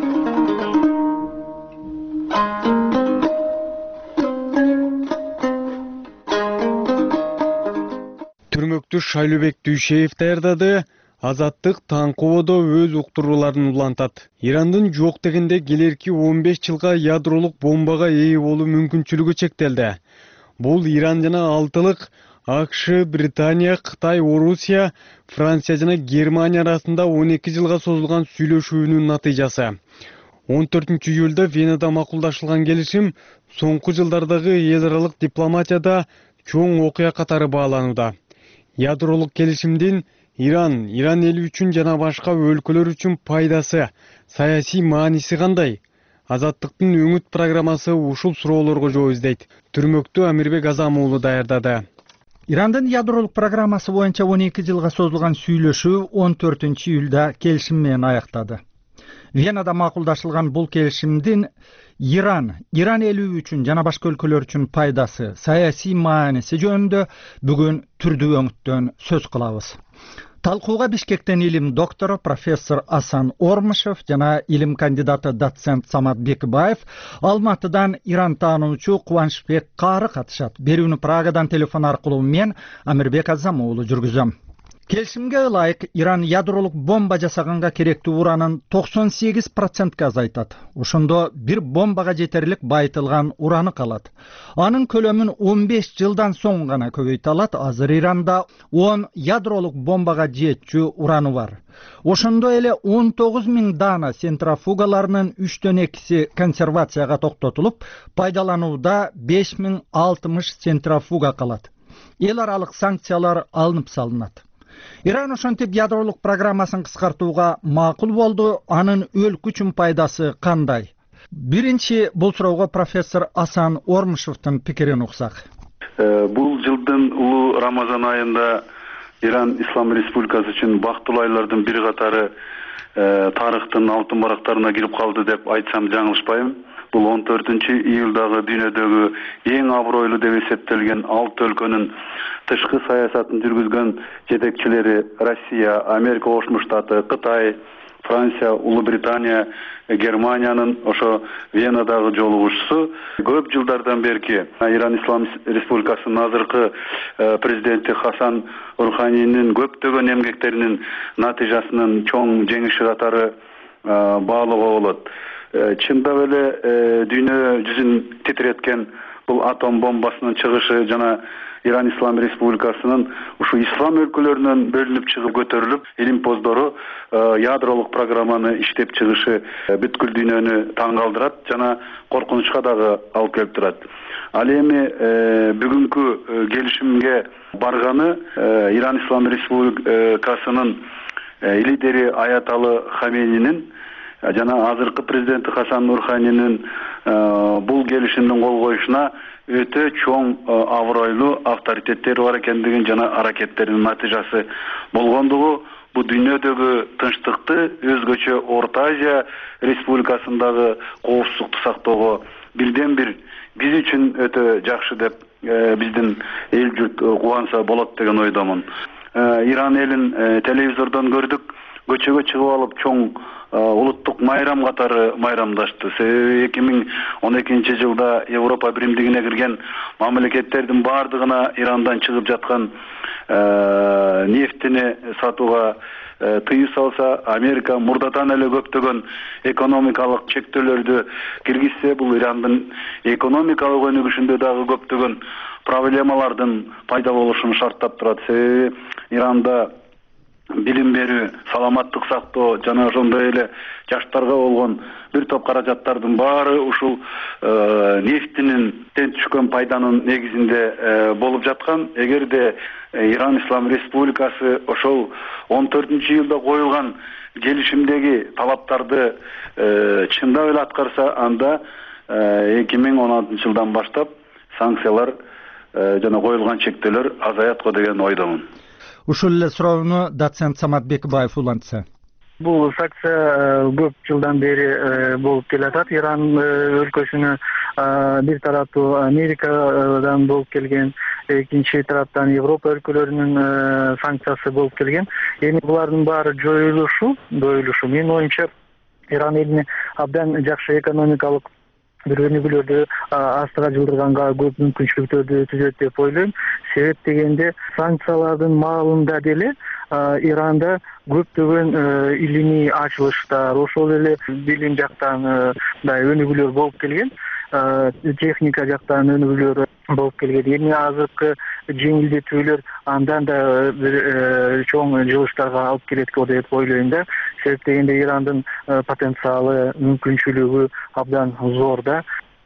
Түрмөктү Шайлообек Дүйшеев даярдады. Азаттык Таңкубодо өз уктурууларын улантат. Ирандын жок дегенде келерки он беш жылга ядролук бомбага ээ болуу мүмкүнчүлүгү чектелди. Бул Иран жана алтылык АКШ, Британия, Кытай, Орусия, Франция жана Германия арасында он эки жылга созулган сүйлөшүүнүн натыйжасы. он төртүнчү июлда Венада макулдашылган келишим соңку жылдардагы эл аралык дипломатияда чоң окуя катары бааланууда. Ядролук келишимдин Иран, Иран эли үчүн жана башка өлкөлөр үчүн пайдасы, саясий мааниси кандай? Азаттыктын өңүт программасы ушул суроолорго жооп издейт. Түрмөктү Амирбек Азамуулу даярдады. Ирандын ядролук программасы боюнча он эки жылга созулган сүйлөшүү он төртүнчү июлда келишим менен аяктады. Венада макулдашылган бул келишимдин Иран, Иран эли үчүн жана башка өлкөлөр үчүн пайдасы, саясий мааниси жөнүндө бүгүн түрдүү өңүттөн сөз кылабыз. Талкууга Бишкектен илим доктору профессор Асан Ормышев жана илим кандидаты доцент Самат Бекбаев, Алматыдан Иран таануучу Кубанычбек Кары катышат. Берүүнү Прагадан телефон аркылуу мен Амирбек Азамуулу жүргүзөм. Келишимге ылайык Иран ядролук бомба жасаганга керектүү уранын токсон сегиз процентке азайтат. Ошондо бир бомбага жетерлик байытылган ураны калат. Анын көлөмүн он беш жылдан соң гана көбөйтө алат. Азыр Иранда он ядролук бомбага жетчү ураны бар. Ошондо эле он тогуз миң дана центрофугаларынын үчтөн экиси консервацияга токтотулуп, пайдаланууда беш миң алтымыш центрофуга калат. Эл аралык санкциялар алынып салынат. Иран ошентип ядролук программасын кыскартууга макул болду. Анын өлкө үчүн пайдасы кандай? Биринчи бул суроого профессор Асан Ормушевдин пикирин уксак. Бул жылдын улуу Рамазан айында Иран Ислам Республикасы үчүн бактылуу айлардын бир катары тарыхтын алтын барактарына кирип калды деп айтсам жаңылышпайм. Бул он төртүнчү июлдагы дүйнөдөгү эң абройлуу деп эсептелген алты өлкөнүн тышкы саясатын жүргүзгөн жетекчилери Россия, Америка Кошмо Штаты, Кытай, Франция, Улуу Британия, Германиянын ошо Венадагы жолугушуусу көп жылдардан берки Иран Ислам Республикасынын азыркы президенти Хасан Руханинин көптөгөн эмгектеринин натыйжасынын чоң жеңиши катары баалоого болот. Чындап эле дүйнө жүзүн титиреткен бул атом бомбасынын чыгышы жана Иран Ислам Республикасынын ушу ислам өлкөлөрүнөн бөлүнүп чыгып көтөрүлүп, илимпоздору ядролук программаны иштеп чыгышы бүткүл дүйнөнү таң калтырат жана коркунучка дагы алып келип турат. Ал эми бүгүнкү келишимге барганы Иран Ислам Республикасынын лидери Аяталы Хаменинин жана азыркы президенти Хасан Руханинин бул келишимдин кол коюшуна өтө чоң абройлуу авторитеттери бар экендигин жана аракеттеринин натыйжасы болгондугу бу дүйнөдөгү тынчтыкты өзгөчө Орто Азия республикасындагы коопсуздукту сактоого бирден бир биз үчүн өтө жакшы деп биздин эл журт кубанса болот деген ойдомун. Иран элин телевизордон көрдүк, көчөгө чыгып алып чоң улуттук майрам катары майрамдашты. Себеби эки миң он экинчи жылда Европа биримдигине кирген мамлекеттердин баардыгына Ирандан чыгып жаткан нефтини сатууга тыюу салса, Америка мурдатан эле көптөгөн экономикалык чектөөлөрдү киргизсе, бул Ирандын экономикалык өнүгүшүндө дагы көптөгөн проблемалардын пайда болушун шарттап турат. Себеби Иранда билим берүү, саламаттык сактоо жана ошондой эле жаштарга болгон бир топ каражаттардын баары ушул нефтинин тен түшкөн пайданын негизинде болуп жаткан. Эгерде Иран Ислам Республикасы ошол он төртүнчү июлда коюлган келишимдеги талаптарды чындап эле аткарса, анда эки миң он алтынчы жылдан баштап санкциялар жана коюлган чектөөлөр азаят го деген ойдомун. Ушул эле суроону доцент Самат Бекбаев улантса. Бул санкция көп жылдан бери болуп келатат. Иран өлкөсүнө бир тараптуу Америкадан болуп келген, экинчи тараптан Европа өлкөлөрүнүн санкциясы болуп келген. Эми булардын баары жоюлушу, жоюлушу. Менин оюмча, Иран элине абдан жакшы экономикалык бир өнүгүүлөрдү астыга жылдырганга көп мүмкүнчүлүктөрдү түзөт деп ойлойм. Себеп дегенде санкциялардын маалында деле Иранда көптөгөн илимий ачылыштар, ошол эле билим жактан да өнүгүүлөр болуп келген, техника жактан өнүгүүлөр болуп келген. Эми азыркы жеңилдетүүлөр андан да бир чоң жылыштарга алып келет деп ойлойм да. Себеп дегенде Ирандын потенциалы, мүмкүнчүлүгү абдан зор да.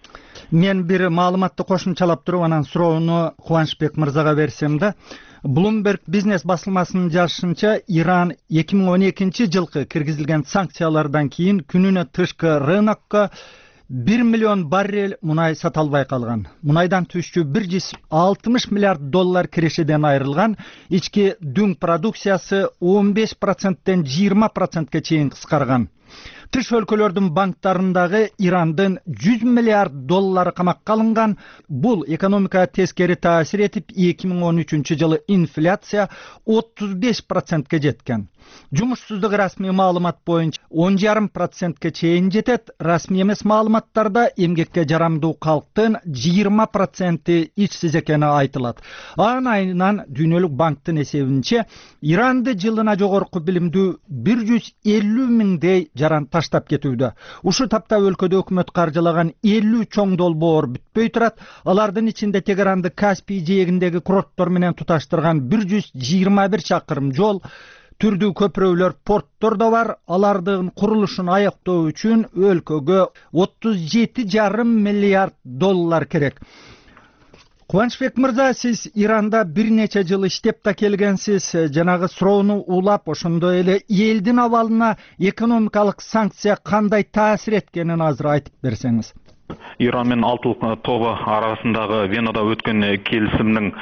Мен бир маалыматты кошумчалап туруп, анан суроону Кубанычбек мырзага берсем да. Bloomberg бизнес басылмасынын жазышынча, Иран эки миң он экинчи жылкы киргизилген санкциялардан кийин күнүнө тышкы рынокко бир миллион баррель мунай сата албай калган. Мунайдан түшчү бир жүз алтымыш миллиард доллар кирешеден айрылган. Ички дүң продукциясы он беш проценттен жыйырма процентке чейин кыскарган. Тыш өлкөлөрдүн банктарындагы Ирандын жүз миллиард доллары камакка алынган. Бул экономикага тескери таасир этип, эки миң он үчүнчү жылы инфляция отуз беш процентке жеткен. Жумушсуздук расмий маалымат боюнча он жарым процентке чейин жетет. Расмий эмес маалыматтарда эмгекке жарамдуу калктын жыйырма проценти ишсиз экени айтылат. Анын айынан Дүйнөлүк банктын эсебинче Иранды жылына жогорку билимдүү бир жүз элүү миңдей жаран таштап кетүүдө. Ушу тапта өлкөдө өкмөт каржылаган элүү чоң долбоор бүтпөй турат. Алардын ичинде Тегеранды Каспий жээгиндеги курорттор менен туташтырган бир жүз жыйырма бир чакырым жол, түрдүү көпүрөлөр, порттор да бар. Алардын курулушун аяктоо үчүн өлкөгө отуз жети жарым миллиард доллар керек. Кубанычбек мырза, сиз Иранда бир нече жыл иштеп та келгенсиз. Жанагы суроону улап, ошондой эле элдин абалына экономикалык санкция кандай таасир эткенин азыр айтып берсеңиз. Иран мен Алтын тобы арасындағы Венада өткен келісімнің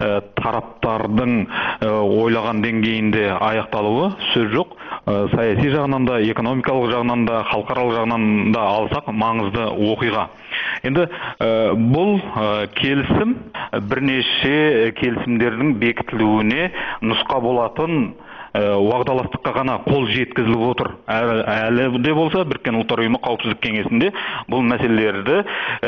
тараптардың ойлаган деңгейінде аяқталуы сөз жоқ. Саяси жағынан да, экономикалық жағынан да, халықаралық жағынан да алсақ маңызды оқиға. Енді бұл келісім бірнеше келісімдердің бекітілуіне нұсқа болатын уағдаластыққа ғана қол жеткізіліп отыр. Әлі де болса Біріккен Ұлттар ұйымы қауіпсіздік кеңесінде бұл мәселелерді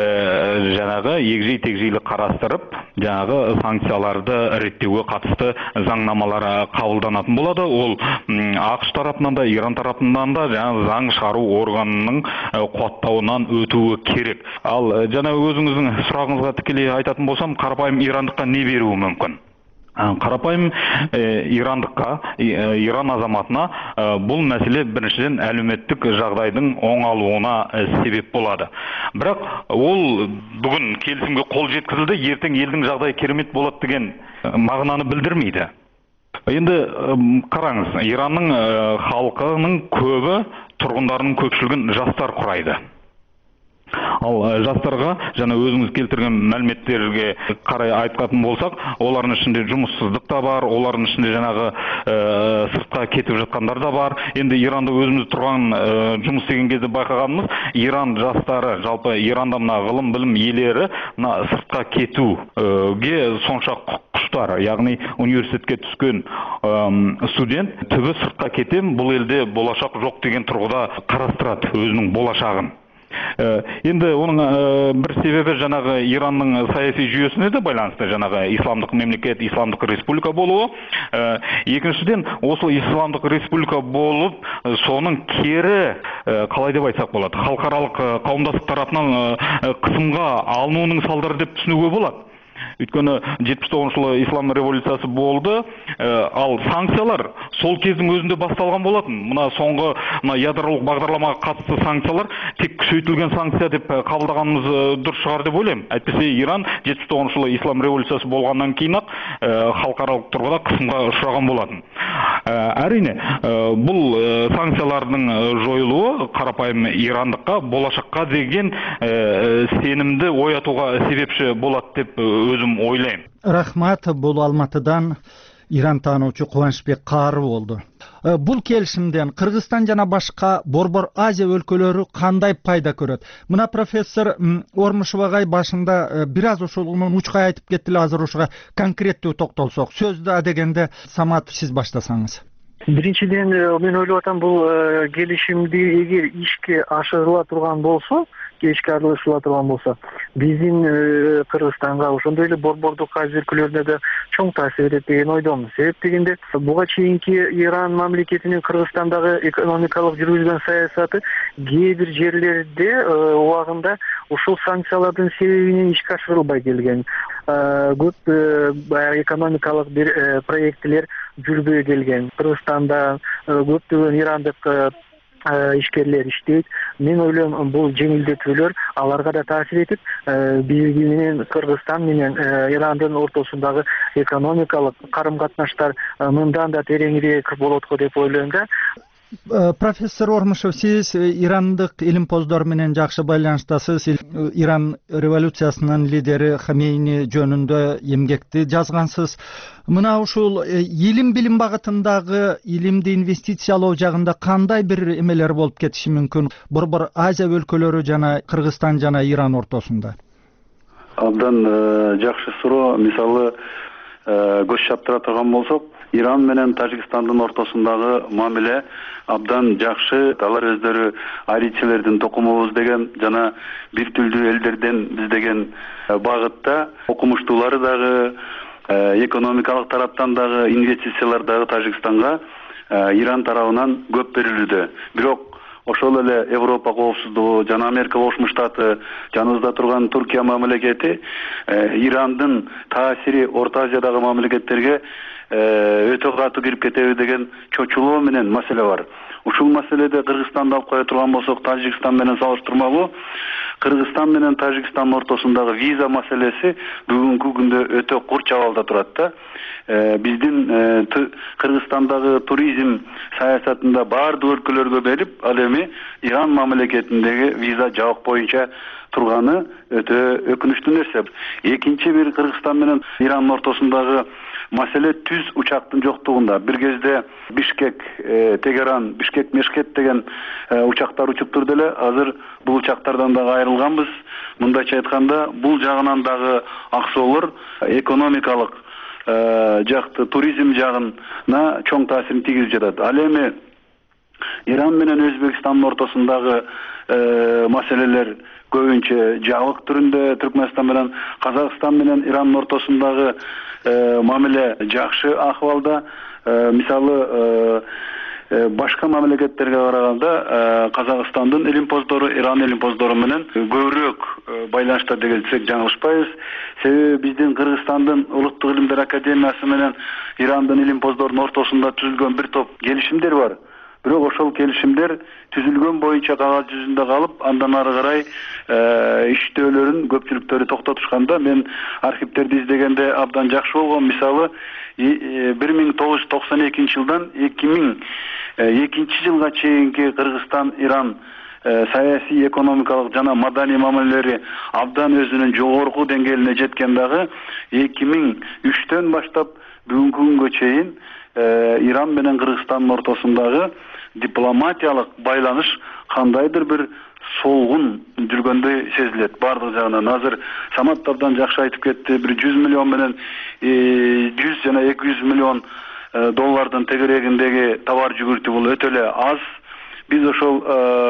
жаңағы егжей-тегжейлі қарастырып, жаңағы санкцияларды реттеуге қатысты заңнамалар қабылданатын болады. Ол ақш тарапынан да, Иран тарапынан да жаңағы заң шығару органының қуаттауынан өтуі керек. Ал жаңа өзіңіздің сұрағыңызға тікелей айтатын болсам, қарапайым ирандыққа не беруі мүмкін? Қарапайым ирандыққа, Иран азаматына бұл мәселе біріншіден әлеуметтік жағдайдың оңалуына себеп болады. Бірақ ол бүгін келісімге қол жеткізілді, ертең елдің жағдайы керемет болады деген мағынаны білдірмейді. Енді қараңыз, Иранның халқының көбі, тұрғындарының көпшілігін жастар құрайды. Ал жастарға жаңа өзіңіз келтірген мәліметтерге қарай айтқатын болсақ, олардың ішінде жұмыссыздық та бар, олардың ішінде жаңағы сыртқа кетіп жатқандар да бар. Енді Иранда өзіміз тұрған жұмыс істеген кезде байқағанымыз, Иран жастары, жалпы Иранда мына ғылым білім иелері мына сыртқа кетуге сонша құштар, яғни университетке түскен студент түбі сыртқа кетем, бұл елде болашақ жоқ деген тұрғыда қарастырады өзінің болашағын. Енді оның бір себебі жаңағы Иранның саяси жүйесіне де байланысты, жаңағы исламдық мемлекет, исламдық республика болуы. Екіншіден, осы исламдық республика болып, соның кері, қалай деп айтсақ болады, халықаралық қауымдастық тарапынан қысымға алынуының салдары деп түсінуге болады. Өйткені жетпіс тоғызыншы жылы ислам революциясы болды, ал санкциялар сол кездің өзінде басталған болатын. Мына соңғы ядролық бағдарламаға қатысты санкциялар тек күшейтілген санкция деп қабылдағанымыз дұрыс шығар деп ойлаймын. Әйтпесе Иран жетпіс тоғызыншы жылы ислам революциясы болғаннан кейін ақ халықаралық тұрғыда қысымға ұшыраған болатын. Әрине, бұл санкциялардың жойылуы қарапайым ирандыққа, болашаққа деген сенімді оятуға себепші болады деп өзім ойлаймын. Рахмат, бұл Алматыдан Иран таануучу Кубанычбек Кары болду. Бул келишимден Кыргызстан жана башка Борбор Азия өлкөлөрү кандай пайда көрөт? Мына профессор Ормушов агай башында бир аз ошолунун учкай айтып кетти эле, азыр ушуга конкреттүү токтолсок. Сөздү адегенде Самат сиз баштасаңыз. Биринчиден мен ойлоп атам, бул келишимди эгер ишке ашырыла турган болсо, ишке ашырыла турган болсо, биздин Кыргызстанга, ошондой эле Борбордук Азия өлкөлөрүнө да чоң таасир берет деген ойдомун. Себеп дегенде, буга чейинки Иран мамлекетинин Кыргызстандагы экономикалык жүргүзгөн саясаты кээ бир жерлерде убагында ушул санкциялардын себебинен ишке ашырылбай келген. Көп экономикалык бир проекттер жүрбөй келген. Кыргызстанда көптөгөн ирандык ишкерлер иштейт. Мен ойлойм, бул жеңилдетүүлөр аларга да таасир этип, биз менен Кыргызстан менен Ирандын ортосундагы экономикалык карым-катнаштар мындан да тереңирээк болот го деп ойлойм да. Профессор Ормушев, сиз ирандык илимпоздор менен жакшы байланыштасыз. Иран революциясынын лидери Хамейни жөнүндө эмгекти жазгансыз. Мына ушул илим билим багытындагы илимди инвестициялоо жагында кандай бир эмелер болуп кетиши мүмкүн Борбор Азия өлкөлөрү жана Кыргызстан жана Иран ортосунда? Абдан жакшы суроо. Мисалы көз чаптыра турган болсок, Иран менен Тажикстандын ортосундагы мамиле абдан жакшы. Алар өздөрү арийчилердин токумубуз деген жана бир тилдүү элдерден биз деген багытта окумуштуулары дагы, экономикалык тараптан дагы, инвестициялар дагы Тажикстанга Иран тарабынан көп берилүүдө. Бирок ошол эле Европа коопсуздугу жана Америка Кошмо Штаты, жаныбызда турган Туркия мамлекети Ирандын таасири Орто Азиядагы мамлекеттерге өтө катуу кирип кетеби деген чочулоо менен маселе бар. Ушул маселеде Кыргызстанды алып кое турган болсок, Тажикстан менен салыштырмалуу, Кыргызстан менен Тажикстан ортосундагы виза маселеси бүгүнкү күндө өтө курч абалда турат да. Биздин Кыргызстандагы туризм саясатында баардык өлкөлөргө берип, ал эми Иран мамлекетиндеги виза жабык боюнча турганы өтө өкүнүчтүү нерсе. Экинчи бир Кыргызстан менен Иран ортосундагы маселе түз учактын жоктугунда. Бир кезде Бишкек, Тегеран, Бишкек, Мешкет деген учактар учуп турду эле. Азыр бул учактардан дагы айрылганбыз. Мындайча айтканда, бул жагынан дагы аксоолор экономикалык жакты, туризм жагына чоң таасирин тийгизип жатат. Ал эми Иран менен Өзбекстандын ортосундагы маселелер көбүнчө жабык түрүндө, Түркмөнстан менен Казакстан менен Ирандын ортосундагы мамиле жакшы акыбалда. Мисалы башка мамлекеттерге караганда Казакстандын илимпоздору Иран илимпоздору менен көбүрөөк байланышта десек жаңылышпайбыз. Себеби биздин Кыргызстандын Улуттук илимдер академиясы менен Ирандын илимпоздорунун ортосунда түзүлгөн бир топ келишимдер бар. Бирок ошол келишимдер түзүлгөн боюнча кагаз жүзүндө калып, андан ары карай иштөөлөрүн көпчүлүктөрү токтотушканда, мен архивтерди издегенде абдан жакшы болгон. Мисалы, бир миң тогуз жүз токсон экинчи жылдан эки миң экинчи жылга чейинки Кыргызстан-Иран саясий, экономикалык жана маданий мамилелери абдан өзүнүн жогорку деңгээлине жеткен дагы эки миң үчтөн баштап бүгүнкү күнгө чейин Иран менен Кыргызстандын ортосундагы дипломатиялык байланыш кандайдыр бир солгун жүргөндөй сезилет баардык жагынан. Азыр Самат абдан жакшы айтып кетти, бир жүз миллион менен жүз жана эки жүз миллион доллардын тегерегиндеги товар жүгүртүү бул өтө эле аз. Биз ошол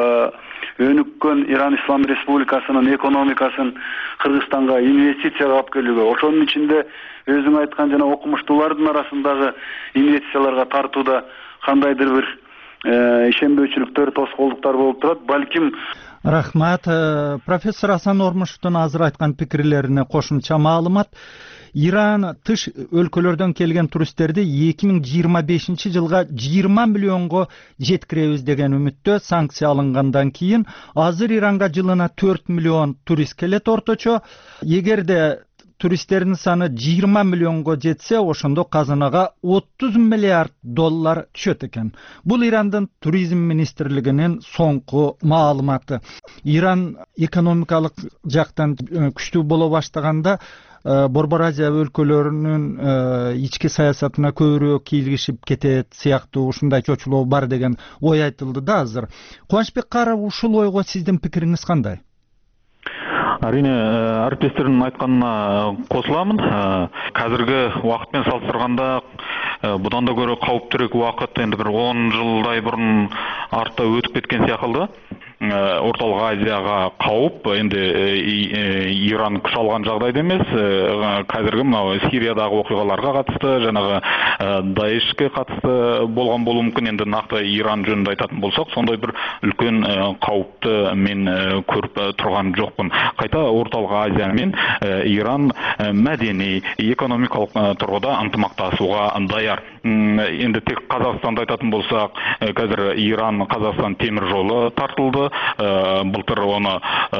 өнүккөн Иран Ислам Республикасынын экономикасын Кыргызстанга инвестицияга алып келүүгө, ошонун ичинде өзүң айткан жана окумуштуулардын арасындагы инвестицияларга тартууда кандайдыр бир ишенбөөчүлүктөр, тоскоолдуктар болуп турат. Балким Рахмат. Профессор Асан Ормуштун азыр айткан пикирлерине кошумча маалымат. Иран тыш өлкөлөрдөн келген туристтерди эки миң жыйырма бешинчи жылга жыйырма миллионго жеткиребиз деген үмүттө. Санкция алынгандан кийин азыр Иранга жылына төрт миллион турист келет орточо. Эгерде туристтердин саны жыйырма миллионго жетсе, ошондо казынага отуз миллиард доллар түшөт экен. Бул Ирандын туризм министрлигинин соңку маалыматы. Иран экономикалык жактан күчтүү боло баштаганда Борбор Азия өлкөлөрүнүн ички саясатына көбүрөөк кийлигишип кетет сыяктуу ушундай чочулоо бар деген ой айтылды да азыр. Кубанычбек Каров, ушул ойго сиздин пикириңиз кандай? Әрине, әріптестердің айтқанына қосыламын. Қазіргі уақытпен салыстырғанда бұдан да көрі қауіптірек уақыт, енді бір он жылдай бұрын артта өтіп кеткен сияқты. Орталық Азияға қауіп, енді Иран күш алған жағдайда емес, қазіргі мынау Сириядағы оқиғаларға қатысты, жаңағы Даишке қатысты болған болуы мүмкін. Енді нақты Иран жөнінде айтатын болсақ, сондай бір үлкен қауіпті мен көріп тұрған жоқпын. Қайта Орталық Азия мен Иран мәдени, экономикалық тұрғыда ынтымақтасуға дайын даяр. Енді тек Қазақстанды айтатын болсақ, қазір Иран Қазақстан темір жолы тартылды. Былтыр оны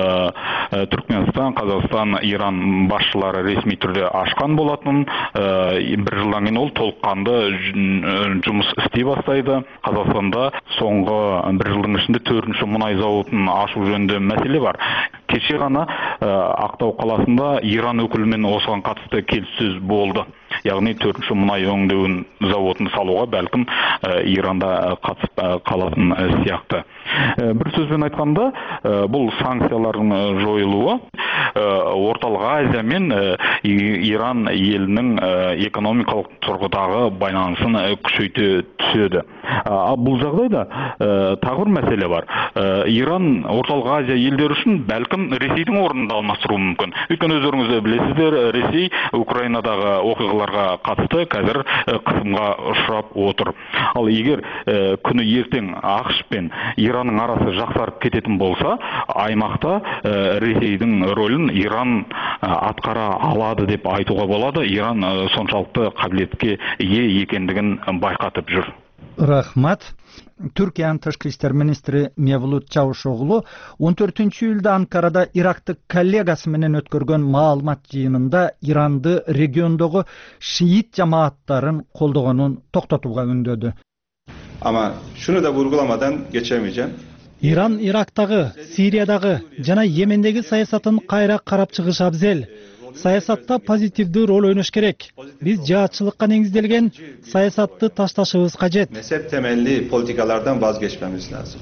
Түркменстан, Қазақстан, Иран басшылары ресми түрде ашқан болатын. Бір жылдан кейін ол толыққанды жұмыс істей бастайды. Қазақстанда соңғы бір жылдың ішінде төртінші мұнай зауытын ашу жөнінде мәселе бар. Кеше ғана Ақтау қаласында Иран өкілімен осыған қатысты келіссөз болды. Яғни төртінші мұнай өңдеу зауытын салуға бәлкім Иранда қатысып қалатын сияқты. Бір сөзбен айтқанда, бұл санкциялардың жойылуы Орталық Азия мен Иран елінің экономикалық тұрғыдағы байланысын күшейте түседі. Бұл жағдайда тағы бір мәселе бар. Иран Орталық Азия елдері үшін бәлкім Ресейдің орнында алмастыруы мүмкін. Өйткені өздеріңіз білесіздер, Ресей Украинадағы оқиғаларға қатысты қазір қысымға ұшырап отыр. Ал егер күні ертең ақш пен Иранның арасы жақсарып кететін болса, аймақта Ресейдің рөлін Иран атқара алады деп айтуға болады. Иран соншалықты қабілетке ие екендігін байқатып жүр. Рахмат. Түркияның тышкы иштер министри Мевлут Чавушоглу он төртүнчү июлда Анкарада ирактык коллегасы менен өткөргөн маалымат жыйынында Иранды региондогу шиит жамааттарын колдогонун токтотууга үндөдү. Ama şunu da vurgulamadan geçemeyeceğim. İran Iraktагы, Сириядагы жана Йемендеги саясатын кайра карап чыгыш абзел. Саясатта позитивдүү роль ойнош керек. Биз жаатчылыкка негизделген саясатты ташташыбыз кажет. Mezhep temelli politikalardan vazgeçmemiz lazım.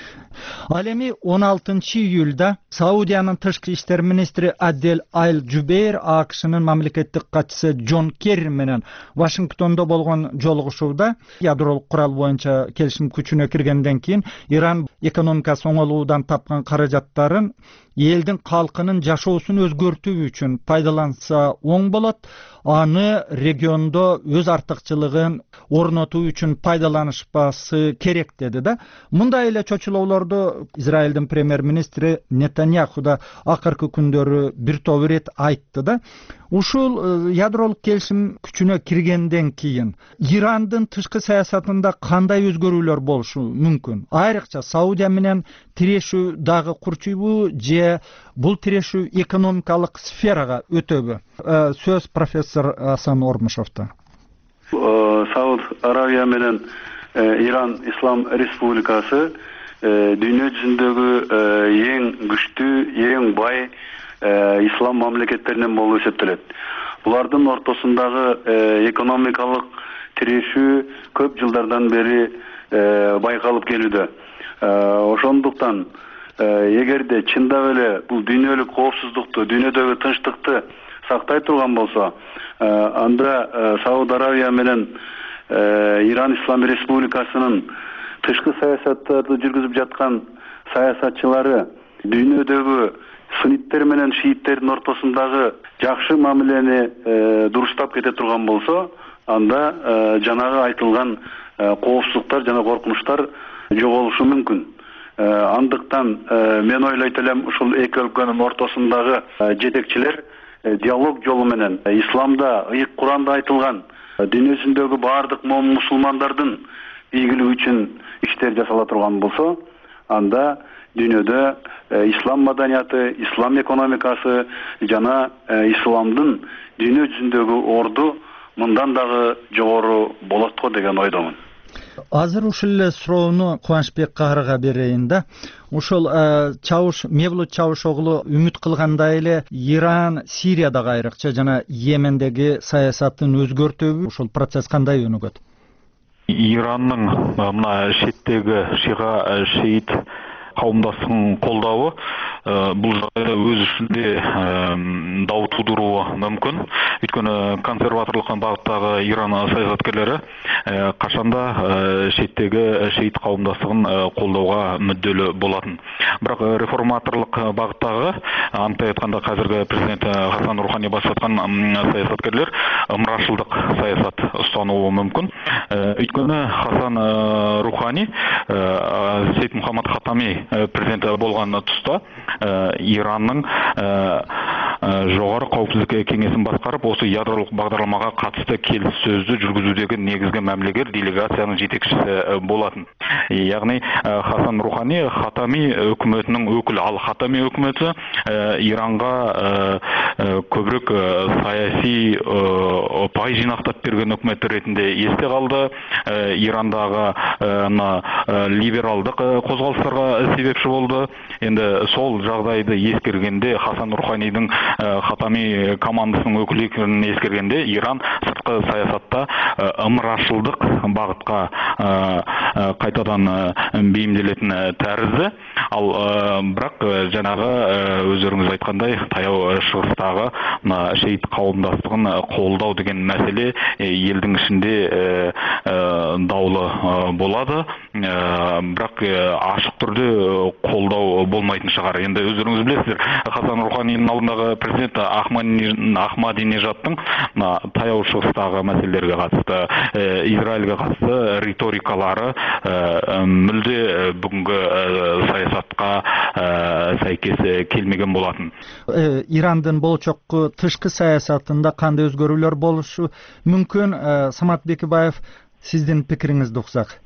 Ал эми он алтынчы июлда Саудиянын тышкы иштер министри Адель Аль-Джубейр АКШнын мамлекеттик катчысы Джон Керри менен Вашингтондо болгон жолугушууда ядролук курал боюнча келишим күчүнө киргенден кийин Иран экономикасы оңолуудан тапкан каражаттарын элдин калкынын жашоосун өзгөртүү үчүн пайдаланса оң болот. Аны региондо өз артыкчылыгын орнотуу үчүн пайдаланышпасы керек деди да. Мындай эле чочулоолорду Израилдин премьер-министри Нетаньяху да акыркы күндөрү бир топ ирет айтты да. Ушул ядролук келишим күчүнө киргенден кийин Ирандын тышкы саясатында кандай өзгөрүүлөр болушу мүмкүн? Айрыкча Саудия менен тирешүү дагы курчуйбу же бул тирешүү экономикалык сферага өтөбү? Сөз профессор Асан Ормушовдо. Сауд Аравия менен Иран Ислам Республикасы дүйнө жүзүндөгү эң күчтүү, эң бай ислам мамлекеттеринен болуп эсептелет. Булардын ортосундагы экономикалык тирешүү көп жылдардан бери байкалып келүүдө. Ошондуктан эгерде чындап эле бул дүйнөлүк коопсуздукту, дүйнөдөгү тынчтыкты сактай турган болсо, анда Сауд Аравия менен Иран Ислам Республикасынын тышкы саясаттарды жүргүзүп жаткан саясатчылары дүйнөдөгү сунниттер менен шииттердин ортосундагы жакшы мамилени дуруштап кете турган болсо, анда жанагы айтылган коопсуздуктар жана коркунучтар жоголушу мүмкүн. Андыктан мен ойлойт элем ушул эки өлкөнүн ортосундагы жетекчилер диалог жолу менен исламда, ыйык Куранда айтылган дүйнө жүзүндөгү баардык момун мусулмандардын ийгилиги үчүн иштер жасала турган болсо, анда дүйнөдө ислам маданияты, ислам экономикасы жана исламдын дүйнө жүзүндөгү орду мындан дагы жогору болот го деген ойдомун. Азыр ушул эле суроону Кубанычбек Каарыга берейин да. Ушул Чавуш Мевлут Чавушоглу үмүт кылгандай эле Иран Сириядагы айрыкча жана Йемендеги саясатын өзгөртөбү? Ушул процесс кандай өнүгөт? Иранның мына шеттегі шиға шиит қауымдастығын қолдауы бұл жағдайда өз ішінде дау тудыруы мүмкін. Өйткені консерваторлық бағыттағы Иран саясаткерлері қашанда шеттегі шиит қауымдастығын қолдауға мүдделі болатын. Бірақ реформаторлық бағыттағы, анықтай айтқанда қазіргі президент Хасан Рухани басқарған саясаткерлер ымырашылдық саясат ұстануы мүмкін. Өйткені Хасан Рухани Сейд Мухаммад Хатами президент болған тұста Иранның Жоғары қауіпсіздік кеңесін басқарып, осы ядролық бағдарламаға қатысты келіссөзді жүргізудегі негізгі мәмілегер делегацияның жетекшісі болатын. Яғни Хасан Рухани Хатами үкіметінің өкілі, ал Хатами үкіметі Иранға көбірек саяси пай жинақтап берген үкімет ретінде есте қалды. Ирандағы либералдық қозғалыстарға себепші болды. Енді сол жағдайды ескергенде, Хасан Руханидің Хатами командасының өкілі екенін ескергенде, Иран сыртқы саясатта ымырашылдық бағытқа қайтадан бейімделетін тәрізді. Ал бірақ жаңағы өздеріңіз айтқандай таяу шығыстағы шейіт қауымдастығын қолдау деген мәселе елдің ішінде даулы болады. Бірақ ашық түрде қолдау болмайтын шығар. Енді өздеріңіз білесіздер, Хасан Руханидің алдындағы президент Ахмадинежадтың таяу шығыстағы мәселелерге қатысты, Израильге қатысты риторикалары мүлде бүгінгі саясатқа сәйкес келмеген болатын. Ирандың болчокку тышкы саясатында кандай өзгөрүүлөр болушу мүмкүн? Самат Бекибаев, сиздин пикириңизди уксак.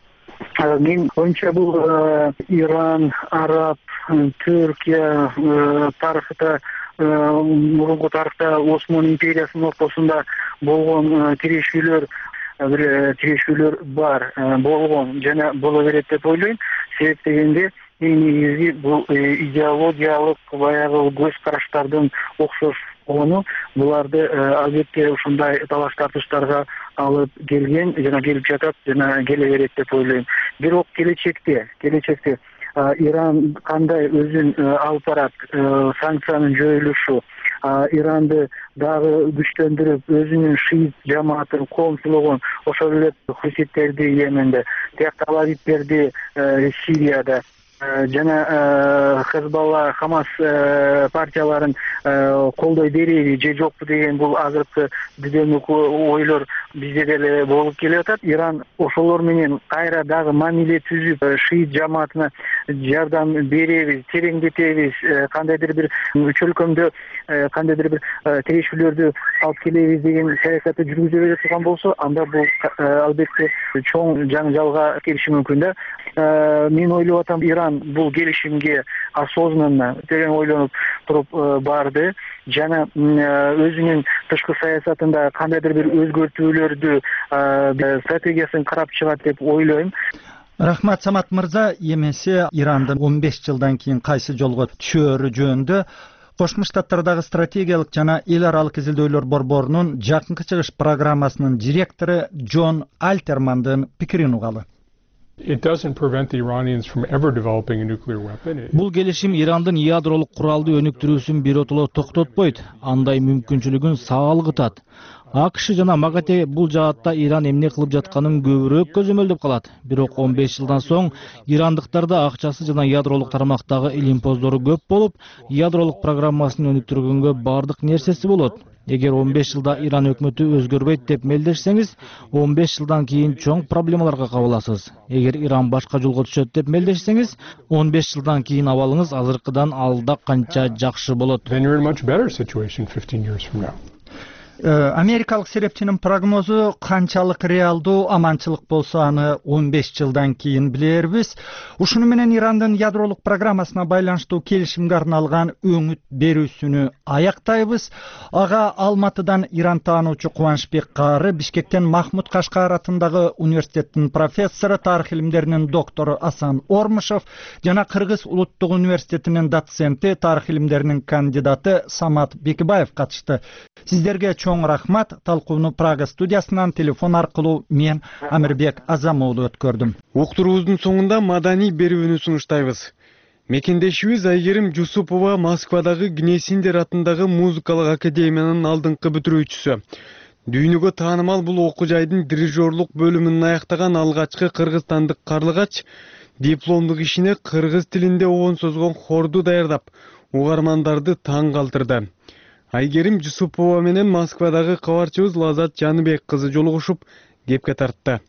Мен ойымча бул Иран, Араб, Түркия тарыхыда, мурунку тарыхта Осман империясынын ортосунда болгон тирешүүлөр бир тирешүүлөр бар болгон жана боло берет деп ойлойм. Себеп дегенде эң негизги бул идеологиялык баягы көз караштардын окшош болгону, буларды албетте ушундай талаш тартыштарга алып келген жана келип жатат жана келе берет деп ойлойм. Бирок келечекте келечекте Иран кандай өзүн алып барат, санкциянын жоюлушу, Иранды дагы күчтөндүрүп, өзүнүн шиит жамаатын коомчулугун, ошол эле хуситтерди Йеменде, тиякта алавиттерди Сирияда жана Хезболла, Хамас партияларын колдой береби же жокпу деген бул азыркы дүдөмүк ойлор бизде деле болуп келе атат. Иран ошолор менен кайра дагы мамиле түзүп, шиит жамаатына жардам беребиз, тереңдетебиз, кандайдыр бир чөлкөмдө кандайдыр бир тирешүүлөрдү алып келебиз деген саясатты жүргүзө бере турган болсо, анда бул албетте чоң жаңжалга келиши мүмкүн да. Мен ойлоп атам, Иран бул келишимге осознанно терең ойлонуп туруп барды жана өзүнүн тышкы саясатында кандайдыр бир өзгөртүүлөрдү стратегиясын карап чыгат деп ойлойм. Рахмат, Самат мырза. Эмесе Ирандын он беш жылдан кийин кайсы жолго түшөөрү жөнүндө Кошмо Штаттардагы стратегиялык жана эл аралык изилдөөлөр борборунун Жакынкы Чыгыш программасынын директору Джон Альтермандын пикирин угалы. Бул келишим Ирандын ядролук куралды өнүктүрүүсүн биротоло токтотпойт, андай мүмкүнчүлүгүн саалгытат. АКШ жана МАГАТЭ бул жаатта Иран эмне кылып жатканын көбүрөөк көзөмөлдөп калат. Бирок он беш жылдан соң ирандыктарда акчасы жана ядролук тармактагы илимпоздору көп болуп, ядролук программасын өнүктүргөнгө бардык нерсеси болот. Эгер он беш жылда Иран өкмөтү өзгөрбөйт деп мелдешсеңиз, он беш жылдан кийин чоң проблемаларга кабыласыз. Эгер Иран башка жолго түшөт деп мелдешсеңиз, он беш жылдан кийин абалыңыз азыркыдан алда канча жакшы болот. Америкалык серепчинин прогнозу канчалык реалдуу аманчылык болсо аны он беш жылдан кийин билербиз. Ушуну менен Ирандын ядролук программасына байланыштуу келишимге арналган өңүт берүүсүнү аяктайбыз. Ага Алматыдан Иран таануучу Кубанычбек Кары, Бишкектен Махмуд Кашкар атындагы университеттин профессору, тарых илимдеринин доктору Асан Ормушов жана Кыргыз улуттук университетинин доценти, тарых илимдеринин кандидаты Самат Бекибаев катышты. Сиздерге чоң рахмат. Талкууну Прага студиясынан телефон аркылуу мен Амирбек Азамоğlu өткөрдүм. Уктуруубуздун соңунда маданий берүүнү сунуштайбыз. Мекендешибиз Айгерим Жусупова Москвадагы Гнесиндер атындагы музыкалык академиянын алдыңкы бүтүрүүчүсү. Дүйнөгө таанымал бул окуу жайдын дирижерлук бөлүмүн аяктаган алгачкы кыргызстандык карлыгач дипломдук ишине кыргыз тилинде обон созгон хорду даярдап, угармандарды таң калтырды. Айгерим Жусупова менен Москвадагы кабарчыбыз Лазат Жаныбек кызы жолугушуп кепке тартты.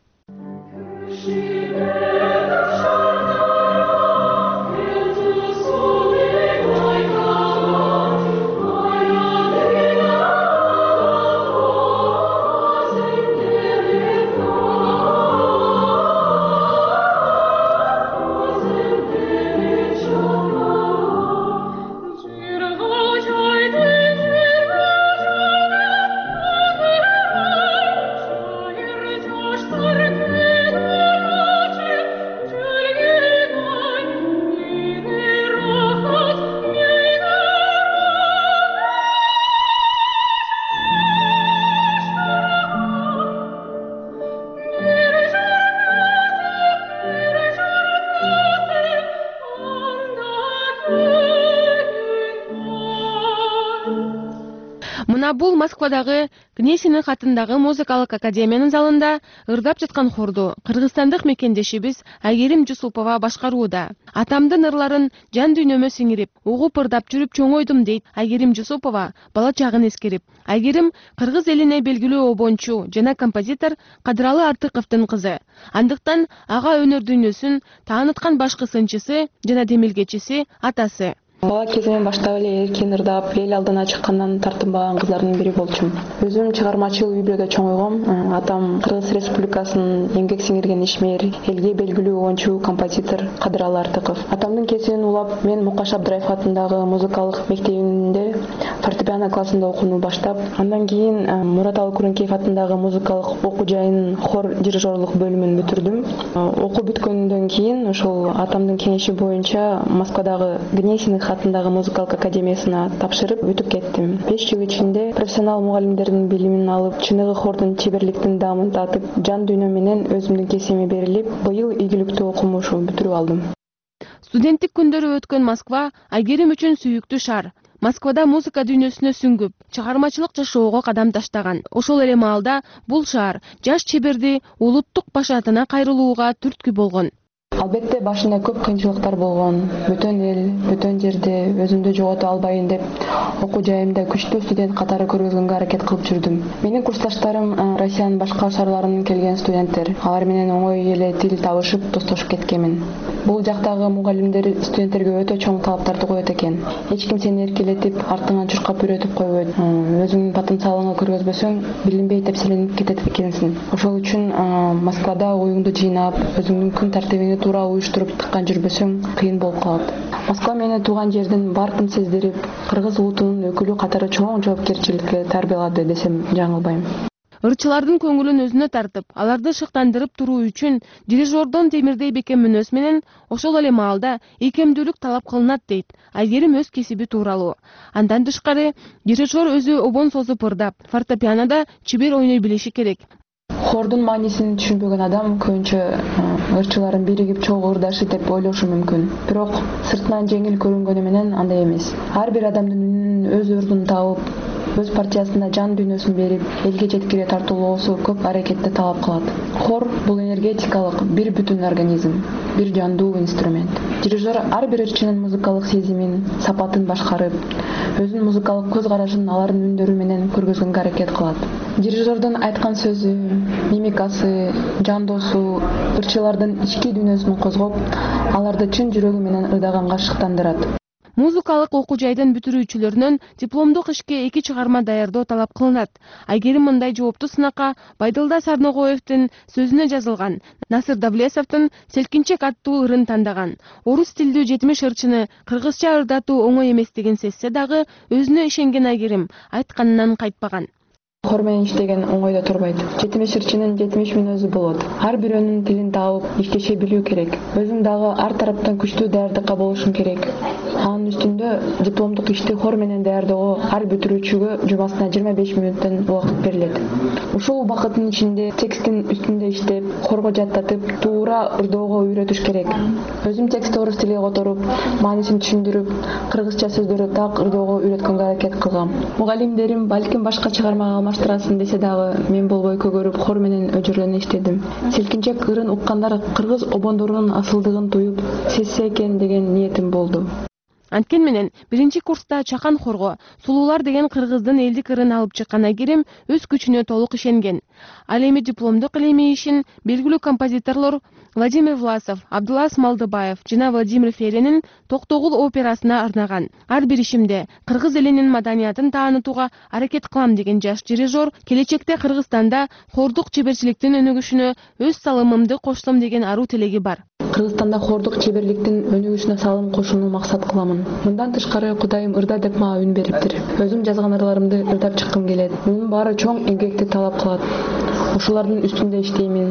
Москвадагы Гнесинин хатындагы музыкалык академиянын залында ырдап жаткан хорду кыргызстандык мекендешибиз Айгерим Жусупова башкарууда. Атамдын ырларын жан дүйнөмө сиңирип, угуп ырдап жүрүп чоңойдум дейт Айгерим Жусупова бала чагын эскерип. Айгерим кыргыз элине белгилүү обончу жана композитор Кадыралы Артыковдун кызы. Андыктан ага өнөр дүйнөсүн тааныткан башкы сынчысы жана демилгечиси атасы. Бала кезимден баштап эле эркин ырдап, эл алдына чыккандан тартынбаган кыздардын бири болчумун. Өзүм чыгармачыл үй бүлөдө чоңойгом. Атам Кыргыз Республикасынын эмгек сиңирген ишмер, элге белгилүү обончу композитор Кадыралы Артыков. Атамдын кесибин улап, мен Мукаш Абдыраев атындагы музыкалык мектебинде фортепиано классында окууну баштап, андан кийин Мураталы Куренкеев атындагы музыкалык окуу жайынын хор дирижерлук бөлүмүн бүтүрдүм. Окуу бүткөндөн кийин ошол атамдын кеңеши боюнча Москвадагы Гнесиных атындагы музыкалык академиясына тапшырып өтүп кеттим. беш жыл ичинде профессионал мугалимдердин билимин алып, чыныгы хордун чеберликтин даамын татып, жан дүйнөм менен өзүмдүн кесибиме берилип, быйыл ийгиликтүү окумушу бүтүрүп алдым. Студенттик күндөрү өткөн Москва Айгерим үчүн сүйүктүү шаар. Москвада музыка дүйнөсүнө сүңгүп, чыгармачылык жашоого кадам таштаган. Ошол эле маалда бул шаар жаш чеберди улуттук башаатына кайрылууга түрткү болгон. Албетте башында көп кыйынчылыктар болгон. Бөтөн эл, бөтөн жерде өзүмдү жогото албайын деп окуу жайымда күчтүү студент катары көргөзгөнгө аракет кылып жүрдүм. Менин курсташтарым Россиянын башка шаарларынан келген студенттер. Алар менен оңой эле тил табышып, достошуп кеткенмин. Бул жактагы мугалимдер студенттерге өтө чоң талаптарды коет экен. Эч ким сени эркелетип, артыңан чуркап үйрөтүп койбойт. Өзүңдүн потенциалыңа көргөзбөсөң, билинбей тепселенип кетет экенсиң. Ошол үчүн Москвада оюңду жыйнап, өзүңдүн күн тартибиңди туура уюштуруп тыккан жүрбөсөң кыйын болуп калат. Москва мени тууган жердин баркын сездирип, кыргыз улутунун өкүлү катары чоң жоопкерчиликке тарбиялады десем жаңылбайм. Ырчылардын көңүлүн өзүнө тартып, аларды шыктандырып туруу үчүн дирижердон Темирдей бекем мүнөз менен ошол эле маалда ийкемдүүлүк талап кылынат дейт Айгерим өз кесиби тууралуу. Андан тышкары дирижер өзү обон созуп ырдап, фортепианода чебер ойной билиши керек. Хордун маанисин түшүнбөгөн адам көбүнчө ырчыларын биригип чогуу ырдашы деп ойлошу мүмкүн. Бирок сыртынан жеңил көрүнгөнү менен андай эмес. Ар бир адамдын үнүнүн өз ордун табып, өз партиясына жан дүйнөсүн берип, элге жеткире тартуулоосу көп аракетти талап кылат. Хор бул энергетикалык бир бүтүн организм, бир жандуу инструмент. Дирижер ар бир ырчынын музыкалык сезимин, сапатын башкарып, өзүнүн музыкалык көз карашын алардын үндөрү менен көргөзгөнгө аракет кылат. Дирижердин айткан сөзү, мимикасы, жандоосу ырчылардын ички дүйнөсүн козгоп, аларды чын жүрөгү менен ырдаганга шыктандырат. Музыкалык окуу жайдын бүтүрүүчүлөрүнөн дипломдук ишке эки чыгарма даярдоо талап кылынат. Айгерим мындай жооптуу сынакка Байдылда Сарногоевдин сөзүнө жазылган Насыр Давлесовдун Селкинчек аттуу ырын тандаган. Орус тилдүү жетимиш ырчыны кыргызча ырдатуу оңой эместигин сезсе дагы өзүнө ишенген Айгерим айтканынан кайтпаган. Хор менен иштеген оңойдо турбайт. жетимиш ырчынын жетимиш мүнөзү болот. Ар бирөөнүн тилин таап, иштеше билүү керек. Өзүң дагы ар тараптан күчтүү даярдыкка болушуң керек. Анын үстүндө дипломдук ишти хор менен даярдоого ар бүтүрүүчүгө жумасына жыйырма беш мүнөттөн убакыт берилет. Ушул убакыттын ичинде текстин үстүндө иштеп, хорго жаттатып, туура ырдоого үйрөтүш керек. Өзүм текстти орус тилине которуп, маанисин түшүндүрүп, кыргызча сөздөрдү так ырдоого үйрөткөнгө аракет кылгам. Мугалимдерим балким башка чыгармага алмаштырасын десе дагы, мен болбой көгөрүп хор менен өжүрлөнө иштедим. Селкинчек ырын уккандар кыргыз обондорунун асылдыгын туюп, сезсе экен деген ниетим болду. Анткени менен биринчи курста чакан хорго Сулуулар деген кыргыздын элдик ырын алып чыккан Айгерим өз күчүнө толук ишенген. Ал эми дипломдук илимий ишин белгилүү композиторлор Владимир Власов, Абдулас Малдыбаев жана Владимир Ференин Токтогул операсына арнаган. Ар бир ишимде кыргыз элинин маданиятын таанытууга аракет кылам деген жаш дирижер келечекте Кыргызстанда хордук чеберчиликтин өнүгүшүнө өз салымымды кошсом деген аруу тилеги бар. Кыргызстанда хордук чеберликтин өнүгүшүнө салым кошууну максат кыламын. Мындан тышкары Кудайым ырда деп мага үн бериптир. Өзүм жазган ырларымды ырдап чыккым келет. Мунун баары чоң эмгекти талап кылат. Ошолордун үстүндө иштеймин.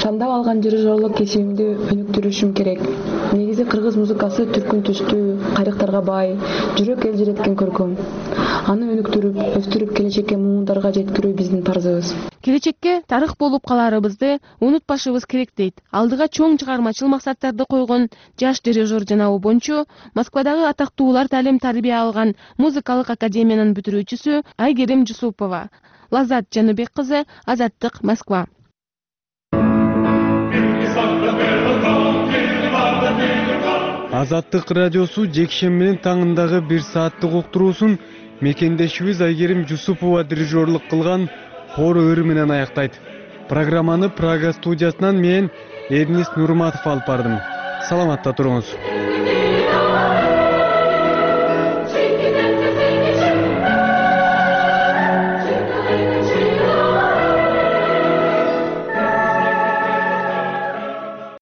тандап алган дирижерлук кесибимди өнүктүрүшүм керек. Негизи кыргыз музыкасы түркүн түстүү, кайрыктарга бай, жүрөк элжиреткен көркөм. Аны өнүктүрүп, өстүрүп келечекке муундарга жеткирүү биздин парзыбыз. Келечекке тарых болуп каларыбызды унутпашыбыз керек дейт. Алдыга чоң чыгармачыл максаттарды койгон жаш дирижер жана обончу Москвадагы атактуулар таалим тарбия алган музыкалык академиянын бүтүрүүчүсү Айгерим Жусупова. Лаззат Жаныбек кызы, Азаттык, Москва. Азаттык радиосу жекшембинин таңындагы бир сааттык уктуруусун мекендешибиз Айгерим Жусупова дирижерлук кылган хор өрү менен аяктайт. Программаны Прага студиясынан мен Эднис Нурматов алып бардым. Саламатта туруңуз.